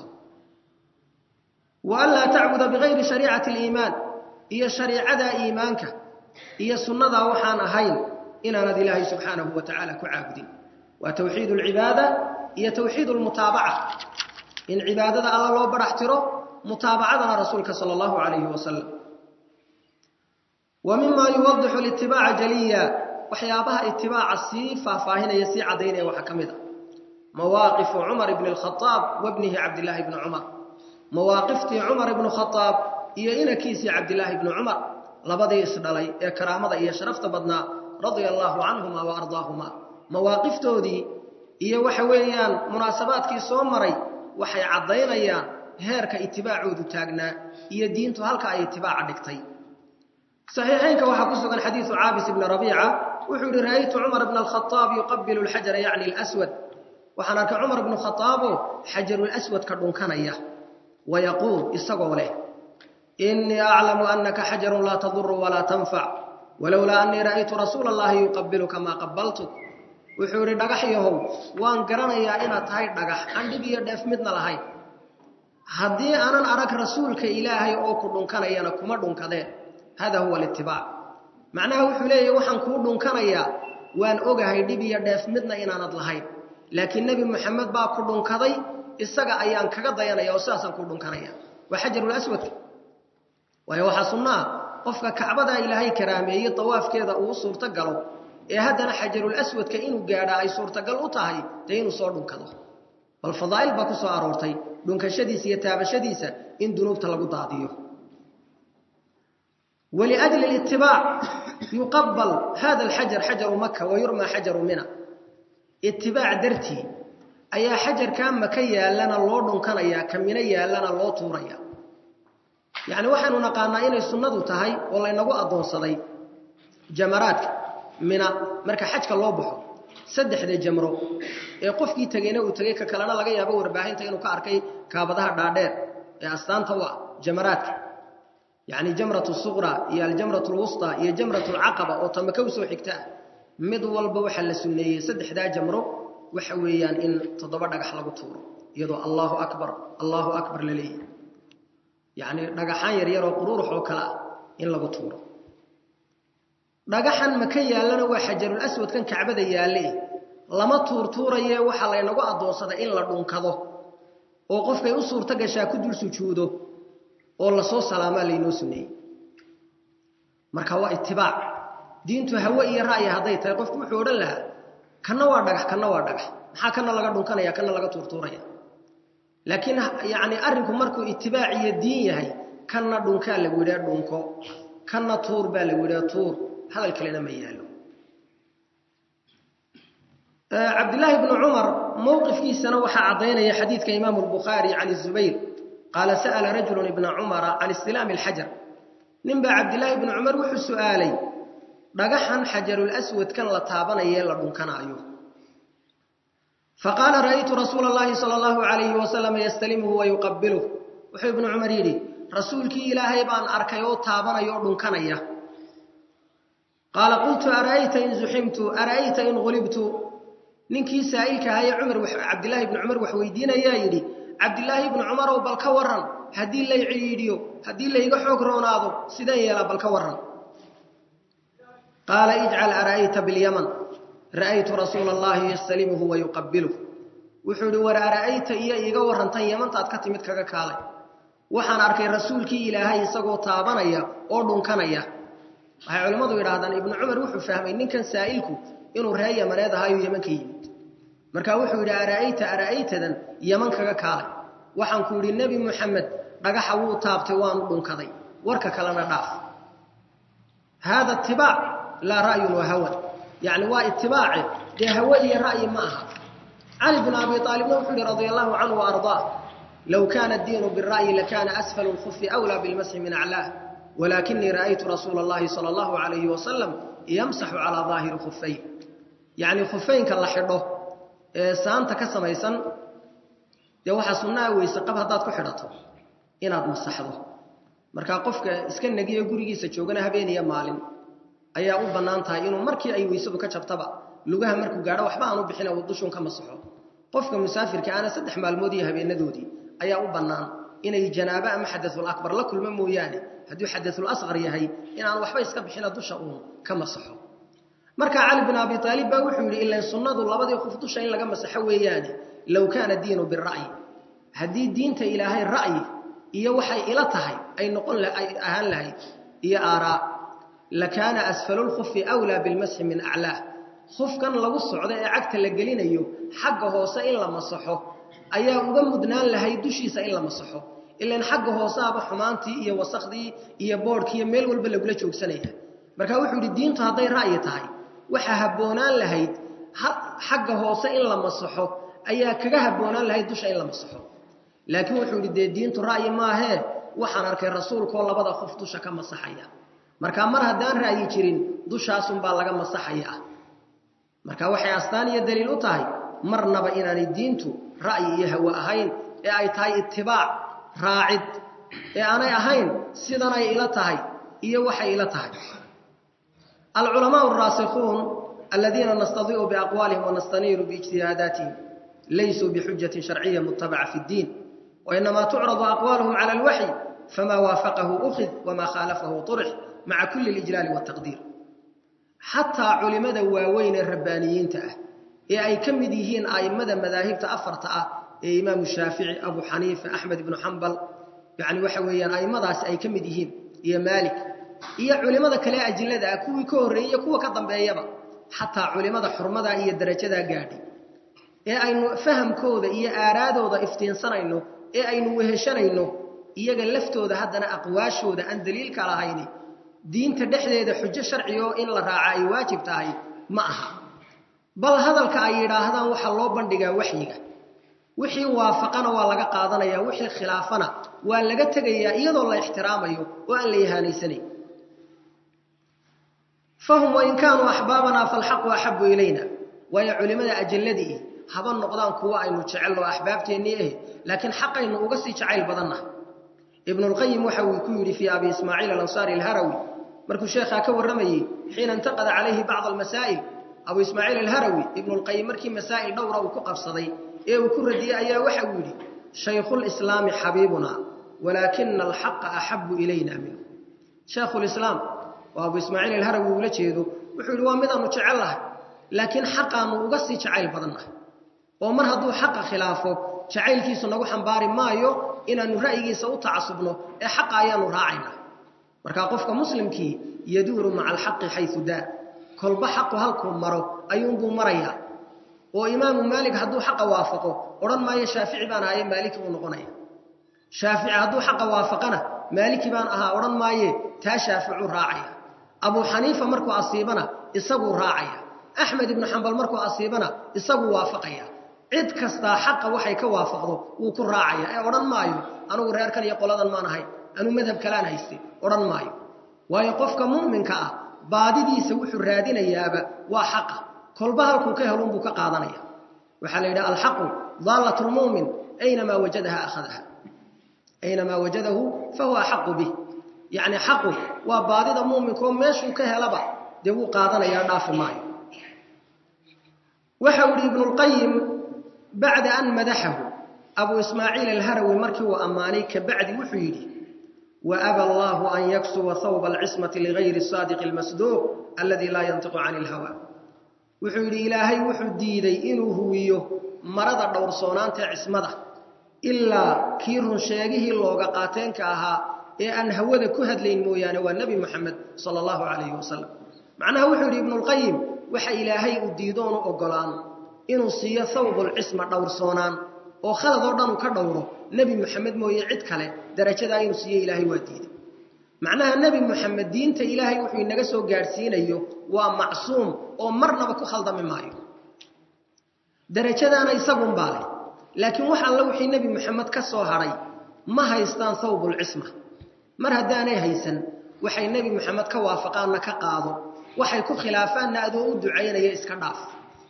وألا تعبد بغير شريعة الإيمان هي شريعة إيمانك هي سنة وحان هين إنا ند إلهي سبحانه وتعالى كعابد وتوحيد العبادة هي توحيد المتابعة إن عبادة الله برحتره متابعتنا رسولك صلى الله عليه وسلم ومما يوضح الاتباع جليا وحيابها اتباع الصيفة فاهنا يسيع دينه وحكمده مواقف عمر بن الخطاب وابنه عبد الله بن عمر مواقفتي عمر بن الخطاب هي إن كيسي عبد الله بن عمر لبدي يسدلي يا كرامة يا شرفت بدنا رضي الله عنهما وأرضاهما مواقفته دي هي وحويان مناسبات كي سومري وحي عضينيان هيرك اتباعه تاغنا هي دينته هلكا اي اتباع دغتي صحيحين وحكسوا الحديث عابس بن ربيعه وحول رايت عمر بن الخطاب يقبل الحجر يعني الاسود وحناك عمر بن الخطاب حجر الاسود كدونكنيا ويقول اسقوا له اني اعلم انك حجر لا تضر ولا تنفع ولولا اني رايت رسول الله يقبلك ما قبلتك وحول دغخيهو وان غرانيا ان تahay dhagax andhibiyo dheef midna lahayn haddii aanan arag rasuulka ilaahay oo ku dhunkanayana kuma dhunkadeen hada huwa al-ittiba' macnaha wuxuu leeyahay waxaan ku dhunkanayaa waan ogahay dhib iyo dheef midna inaanad lahayn laakiin nabi maxamed baa ku dhunkaday isaga ayaan kaga dayanaya oo saasan ku dhunkanaya wa hajarul aswad way waxa sunnah qofka kacbada ilaahay karaameeyay tawaafkeeda uu suurta galo ee hadana hajarul aswad ka inuu gaadha ay suurta gal u tahay inuu soo dhunkado bal fadaa'il ba ku soo aroortay dhunkashadiisa iyo taabashadiisa in dunuubta lagu daadiyo ولأجل الاتباع يقبل هذا الحجر حجر مكة ويرمى حجر منى اتباع درتي ayaa xajarka maka yaalana loo dhunkanaya kamina yaalana loo tuuraya yani waxaanu naqaanaa inay sunnadu tahay oo la inagu adoonsaday jamaraadka mina marka xajka loo baxo saddexda jamro ee qofkii tagayna uu tagay ka kalena laga yaabo warbaahinta inuu ka arkay kaabadaha dhaadheer ee astaanta waa jamaraadka yani jamratu sughra iyo aljamratu alwusta iyo jamratu alaqaba oo tamaka u soo xigta mid walba waxa la sunneeyay saddexda jamro waxa weeyaan in 7 dhagax lagu tuuro iyadoo Allahu akbar la leeyahay yani dhagaxan yar yar oo quruurux oo kala in lagu tuuro dhagaxan maka yaalana waa xajarul aswad kan kacbada yaale lama tuurtuuraye waxa la inagu adoonsada in la dhunkado oo qofkay u suurta gashaa ku dul sujuudo oo la soo salaama leeyno sunnay marka waa itibaac diintu hawa iyo raaya haday tahay qofku wuxuu oran lahaa kana waa dhagax maxaa kana laga dhunkanaya kana laga tuurtuuraya laakiin yaani arinku markuu itibaac iyo diin yahay kana dhunka la wada dhunko kana tuur baa la wada tuur hadal kalena ma yaalo Abdullah ibn Umar mowqifkiisana waxa cadeynaya xadiidka Imam al-Bukhari عن الزبير قال سأل رجل ابن عمر عن استلام الحجر نبا Abdullah ibn Umar wuxuu su'aalay dhagaxan xajarul aswad kan la taabanaya la dhunkanayo فقال رأيت رسول الله صلى الله عليه وسلم يستلمه ويقبله وحي ابن عمر يري رسولك إلهي بان أركيو تابنيو دنكنيا قال قلت أرأيت إن زحمت أرأيت إن غلبت ننكي سائلك هاي عبد الله بن عمر وحويدين يا يري عبد الله بن عمر وبالكورن هدي اللي يعيديو هدي اللي يقحوك رونادو سيدان يلا بالكورن قال اجعل أرأيت باليمن رأيت رسول الله يستلمه ويقبله وحول ورأيت إيقا ورنتان يمن تاتكتمت كاكالي وحان أركي رسولك إلهي سقو تابانيا أردن كانيا waxay culimadu yiraahdaan ibn Umar wuxuu fahmay ninkan saa'ilku inuu reeyo mareeda hayo Yemen ka yimid marka wuxuu yiraahdaa araaytadan Yemen kaga kaalay waxaan ku yiri nabi Muhammad dhagaxa wuu taabtay waan u dhunkaday warka kalena dhaaf hada ittiba' la ra'y wa hawa yani waa ittibaa'i de hawa iyo ra'yi ma aha Ali ibn Abi Talib wuxuu radiyallahu anhu wa ardaa law kana ad-din bil-ra'yi lakana asfalu al-khuff awla bil-mas'i min a'lahu ولكني رأيت رسول الله صلى الله عليه وسلم يمسح على ظاهر خفين يعني خفين كالله حده سانتا كسميسان دي waxa sunnaa weysa qab hadaad ku xidhato inaad masaxdo marka qofka iska nagiyo gurigiisa joogana habeeniya maalin ayaa u banaan tahay inuu markii ay weysadu ka jabtaba lugaha markuu gaadho waxba aanu bixin oo dushun ka masaxo qofka musaafirka ana 3 maalmood iyo habeenadoodii ayaa u banaan inay janaaba ama xadathul akbar la kulma mooyaane haduu xadathul asghar yahay inaan waxba iska bixina dusha uu ka masaxo marka Ali ibn Abi Talib baa wuxuu yiri ilaa sunnadu labadii qof dusha in laga masaxo weeyaane law kana diinu bir ra'yi hadii diinta ilaahay ra'yi iyo waxay ila tahay ay noqon la ay ahaan lahayd iyo aara lakana asfalul khuffi awla bil mashi min a'la khufkan lagu socdo ee cagta la gelinayo xagga hoose in la masaxo ayaa uga mudnaan lahay dushiisa in la masaxo ilaan xagga hoosaaba xumaantii iyo wasakhdii iyo boorkii meel walba lagu la joogsanaya marka wuxuu yiri diintu haday ra'yi tahay waxa haboonaan lahayd xagga hoose in la masaxo ayaa kaga haboonaan lahayd dusha in la masaxo laakiin wuxuu yiri diintu ra'yi ma aha waxaan arkay rasuulku labada qof dusha ka masaxaya marka mar hadaan ra'yi jirin dushaasun baa laga masaxaya marka waxay astaan iyo daliil u tahay marnaba inaanay diintu ra'yi iyo hawa ahayn ee ay tahay ittibaac raacid ee aanay ahayn sidan ay ila tahay iyo waxay ila tahay العلماء الراسخون الذين نستضيء بأقوالهم ونستنير باجتهاداتهم ليسوا بحجة شرعية متبعة في الدين وإنما تعرض أقوالهم على الوحي فما وافقه أخذ وما خالفه طرح مع كل الإجلال والتقدير حتى علماء دواوين الربانيين تأه أي كم ديهين أي مدى مذاهب تأفر تأه إمام الشافعي أبو حنيفة أحمد بن حنبل يعني وحويا أي مدى أي كم ديهين يا مالك iyo culimada kale ajilada kuwii ka horeeyay kuwa ka dambeeyaba hatta culimada xurmada iyo darajada gaadhay ee aynu fahamkooda iyo aaraadooda iftiinsanayno ee aynu weheshanayno iyaga laftooda haddana aqwaashooda aan daliil ka lahayn diinta dhexdeeda xujo sharciyo in la raaco ay waajib tahay ma aha bal hadalka ay yiraahdaan waxa loo bandhigaa waxyiga wixii waafaqana waa laga qaadanaya wixii khilaafana waa laga tagaya iyadoo la ixtiraamayo oo aan la yahanaysanay fahum wa in kaanu ahbabana fal haqq ahabbu ilayna wa ya ulimada ajalladi haba noqdaan kuwa aynu jecel oo ahbaabteeni laakiin xaqaynu uga sii jacayl badanna ibn al-qayyim waxa uu ku yiri fi abi ismaaciil al-ansari al-harawi markuu sheekha ka waramayay xiina intaqada alayhi ba'd al-masaa'il abu ismaaciil al-harawi ibn al-qayyim markii masaa'il dhowra uu ku qabsaday ee uu ku radiyay ayaa waxa uu yiri shaykhul islaam habibuna walakin al-haqq ahabbu ilayna minhu shaykhul islaam wa abu ismaaciil al-harawi uu la jeedo wuxuu yiri waa mid aanu jecelahay laakiin xaqaanu uga sii jacayl badanna oo mar hadduu xaqa khilaafo jacaylkiisu nagu xambaari maayo inaanu ra'yigiisa u taasubno ee xaq ayaanu raacayna marka qofka muslimkii yaduuru ma'a al-haqq haythu daa kolba xaq halku maro ayuu buu maraya oo imaam maalik hadduu xaq waafaqo oran maayo shaafici baan ahay maaliki uu noqonaya shaafici hadduu xaq waafaqana maaliki baan ahaa oran maayo taa shaafici raacaya abu xaniifa markuu asiibana isagu raacaya ahmed ibn hanbal markuu asiibana isagu waafaqaya cid kasta xaq waxay ka waafaqdo uu ku raacaya ee oran maayo anigu reerkan iyo qoladan maan ahay anu madhab kale aan haystay oran maayo waayo qofka muuminka ah baadidiisa wuxuu raadinayaaba waa xaq kolba halku ka helun buu ka qaadanaya waxa la yiraahdaa al-haqq dhallatul mu'min aynama wajadaha akhadaha aynama wajadahu fa huwa haqq bih yani haqq wa baadida muuminka meeshuu ka helaba de uu qaadanaya dhaafi maayo waxa uu ibn al-qayyim بعد أن مدحه أبو إسماعيل الهروي مركي وأماني كبعد وحيدي وأبى الله أن يكسو ثوب العصمة لغير الصادق المصدوق الذي لا ينطق عن الهوى وحيدي إلهي وحدي دي إنه هويه مرض دور صونانت عصمته إلا كيرون شاقه اللوغة قاتين كاها أن هوذا كهد لين مويان والنبي محمد صلى الله عليه وسلم معناها وحيدي ابن القيم وحي إلهي أديدون وقلان inuu siiyo thawbul isma dhowrsoonaan oo khalad oo dhan ka dhowro nabi maxamed mooyee cid kale darajada inuu siiyo ilaahay waa diiday macnaha nabi maxamed diinta ilaahay wuxuu inaga soo gaarsiinayo waa macsuum oo marnaba ku khaldami maayo darajadaana isagu baalay laakiin waxa alla wixii nabi maxamed ka soo haray ma haystaan thawbul isma mar hadaanay haysan waxay nabi maxamed ka waafaqaana ka qaado waxay ku khilaafaana adoo u duceynaya iska dhaaf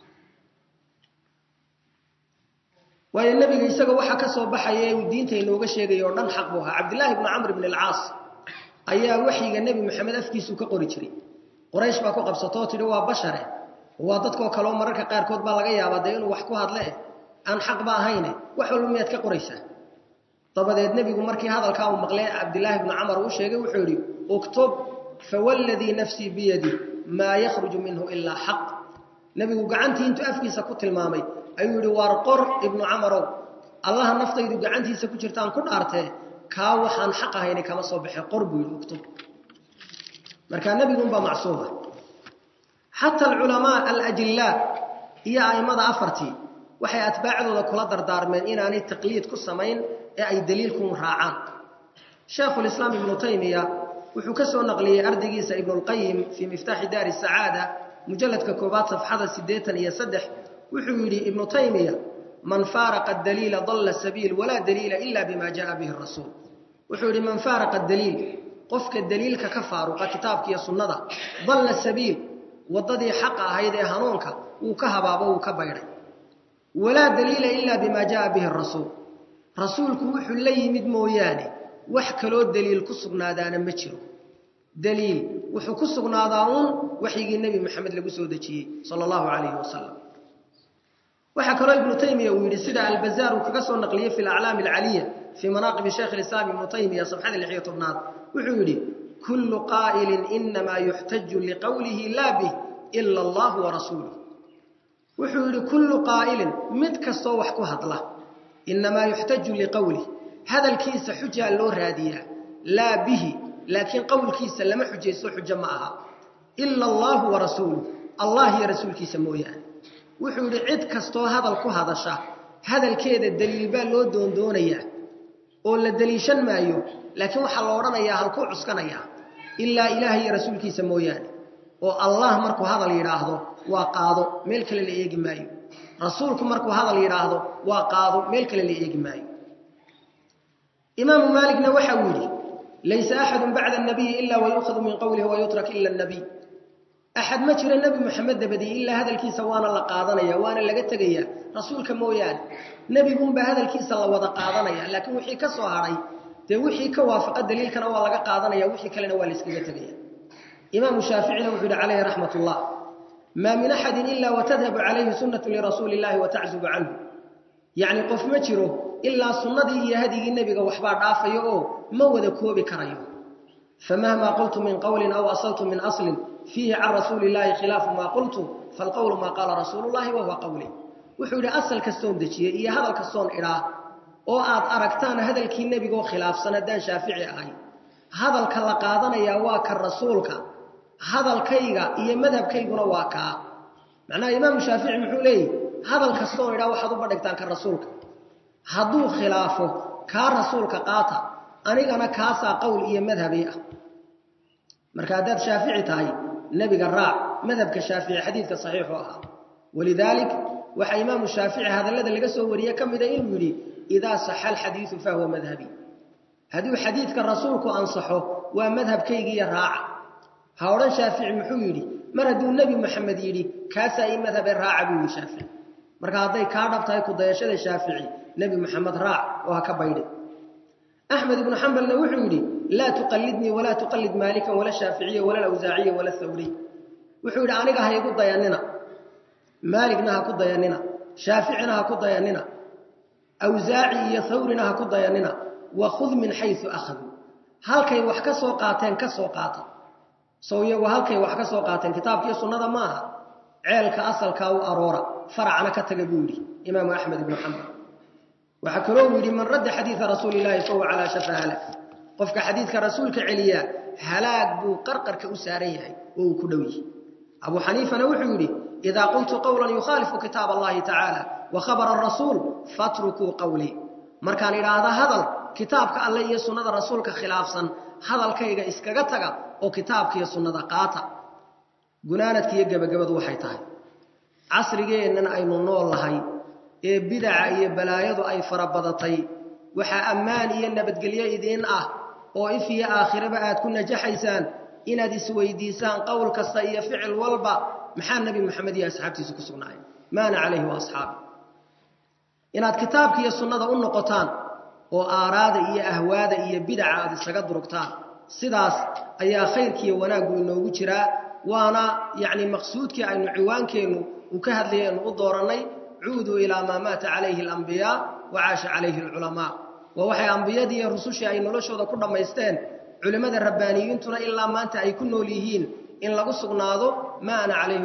waayo nabiga isaga waxa ka soo baxay uu diinta inooga sheegay oo dhan xaq buu ahaa Abdullah ibn Amr ibn al-Aas ayaa waxiga nabi maxamed afkiisu ka qori jiray quraysh baa ku qabsato tiri waa bashare waa dadka kale mararka qaar kood baa laga yaabaa inuu wax ku hadle aan xaq ba ahayn wax walba miyaad ka qoraysaa dabadeed nabigu markii hadalka uu maqlay Abdullah ibn Amr uu sheegay wuxuu yiri uktub fawalladhi nafsi bi yadi ma yakhruju minhu illa haqq nabigu gacantii intuu afkiisa ku tilmaamay ayuu yiri war qor ibn Amr Allah naftaydu gacantiisa ku jirtaan ku dhaartay ka waxaan xaq ahayn kama soo bixi qor buu uktub marka nabigu baa macsuuma hatta ulama al-ajilla iyo aymada afartii waxay atbaacdooda kula dardaarmeen inaanay taqliid ku sameyn ee ay daliilku raacaan Sheikhul Islam Ibn Taymiyyah wuxuu ka soo naqliyay ardaygiisa Ibn al-Qayyim fi Miftah Dar as-Sa'ada mujalladka koobaad safxada 83 wuxuu yiri Ibn Taymiyyah man faraqa ad-dalil dhalla sabil wala dalila illa bima jaa bihi ar-rasul wuxuu yiri man faraqa ad-dalil qofka daliilka ka faaruqa kitaabka iyo sunnada dhalla sabil wadadii xaq ahayd ee hanuunka uu ka habaabo uu ka bayray wala dalila illa bima jaa bihi ar-rasul rasuulku wuxuu la yimid mooyaane wax kale daliil ku sugnaadaana ma jiro daliil wuxuu ku sugnaadaa waxyigii nabi maxamed lagu soo dajiyay sallallahu alayhi wasallam waxa kale ibn Taymiyyah uu yiri sida al-Bazzar uu kaga soo naqliyay fi al-a'lam al-'aliyya fi manaqib Sheikh al-Islam Ibn Taymiyyah safhada 16 wuxuu yiri kullu qa'ilin inma yuhtaju liqawlihi la bih illa Allah wa rasuluhu wuxuu yiri kullu qa'ilin mid kasto wax ku hadla inma yuhtaju liqawlihi hadalkiisa xuja loo raadiyaa la bihi laakiin qawlkiisa lama xujayso xuja ma aha illa Allah wa rasuluhu Allah ya rasuulkiisa mooyaan wuxuu yiri cid kasto hadal ku hadasha hadalkeeda daliil baa loo doondoonaya oo la daliishan maayo laakiin waxa la oranayaa halku cuskanaya illa ilaahi iyo rasuulkiisa mooyaan oo Allah markuu hadal yiraahdo waa qaado meel kale la eegi maayo rasuulku markuu hadal yiraahdo waa qaado meel kale la eegi maayo imam malikna waxa uu yiri laysa ahadun ba'da an-nabiy illa wa yu'khadhu min qawlihi wa yutrak illa an-nabiy ahad ma jira nabi muhammad dabadi illa hadalkiisa waana la qaadanaya waana laga tagaya rasuulka mooyaan nabigun ba hadalkiisa la wada qaadanaya laakiin wixii ka soo haray de wixii ka waafaqa daliilkana waa laga qaadanaya wixii kalena waa la iskaga tagaya imam shafi'ina wuxuu alayhi rahmatullah ma min ahadin illa wa tadhhabu alayhi sunnatu li rasulillahi wa ta'zubu anhu yani qof ma jiro illa sunnadii iyo hadigii nabiga waxba dhaafayo oo ma wada koobi karayo famahma qultu min qawlin aw asaltu min aslin fihi an rasulillahi khilaf ma qultu fal qawlu ma qala rasulullahi wa huwa qawli wuxuu yiri asal kastoon dajiye iyo hadal kastoon iraa oo aad aragtaan hadalkii nabiga oo khilaafsan hadaan shaafici ahay hadalka la qaadanaya waa ka rasuulka hadalkayga iyo madhabkayguna waa ka macnaa imaam shaafici muxuu leeyahay hadal kastoon iraa waxaad u badhigtaan ka rasuulka hadduu khilaafo ka rasuulka qaata anigana kaasa qawl iyo madhabi ah marka dad shaafici tahay nabiga raac madhabka shaafici xadiidka saxiix ah walidalik waxa imaam shaafici hadalada laga soo wariyay kamida inuu yiri ida sahal hadithu fa huwa madhhabi haduu xadiidka rasuulku ansaxo waa madhabkayga iyo raac ha oran shaafici muxuu yiri mar haduu nabi maxamed yiri kaasa ay madhab raac buu shaafici marka haday ka dhabtahay ku dayashada shaafici nabi maxamed raac waa ka baydhay أحمد بن حنبل وحوري لا تقلدني ولا تقلد مالكا ولا الشافعية ولا الأوزاعية ولا الثوري وحوري عنك هيقول ضياننا مالكنا هكو ضياننا شافعنا هكو ضياننا أوزاعي ثورنا هكو ضياننا وخذ من حيث أخذوا هل كي وحكا سوقاتين كسوقاتا سوية وهل كي وحكا سوقاتين كتاب كي سنة ماها عيلك أصل كاو أرورا فرعنا كتقبولي إمام أحمد بن حنبل وحكروا لمن رد حديث رسول الله صلى الله عليه وسلم هلاك قفك حديث رسولك عليا هلاك بو قرقر كأساريه وكدوي أبو حنيفة نوحوري إذا قلت قولا يخالف كتاب الله تعالى وخبر الرسول فاتركوا قولي مركان إلى هذا كتابك الله يسنى رسولك خلافا هذا الكيغ إسكاغتك وكتابك يسنى قاتا قنانتك يجب قبض وحيتها عصري إننا أي نور لهي ee bid'a iyo balaayadu ay farabadatay waxa ammaan iyo nabadgelyo idin ah oo ifiya aakhiraba aad ku najaxaysaan inaad isweydiisaan qowl kasta iyo ficil walba maxaa nabi maxamed iyo asxaabtiisu ku sugnaayeen maana alayhi wa ashaabi inaad kitaabka iyo sunnada u noqotaan oo aaraada iyo ahwaada iyo bid'a aad isaga durugtaan sidaas ayaa khayrkiyo wanaagu inoogu jira waana yaani maqsuudkii aynu ciwaankeenu u ka hadlayeen u dooranay عودوا إلى ما مات عليه الأنبياء وعاش عليه العلماء ووحي أنبيادي الرسوشي أي نلوشو ذا كنا ميستين علماء الربانيين تنا إلا ما أنت أي كنوا ليهين إن لقصوا ناضوا ما أنا عليه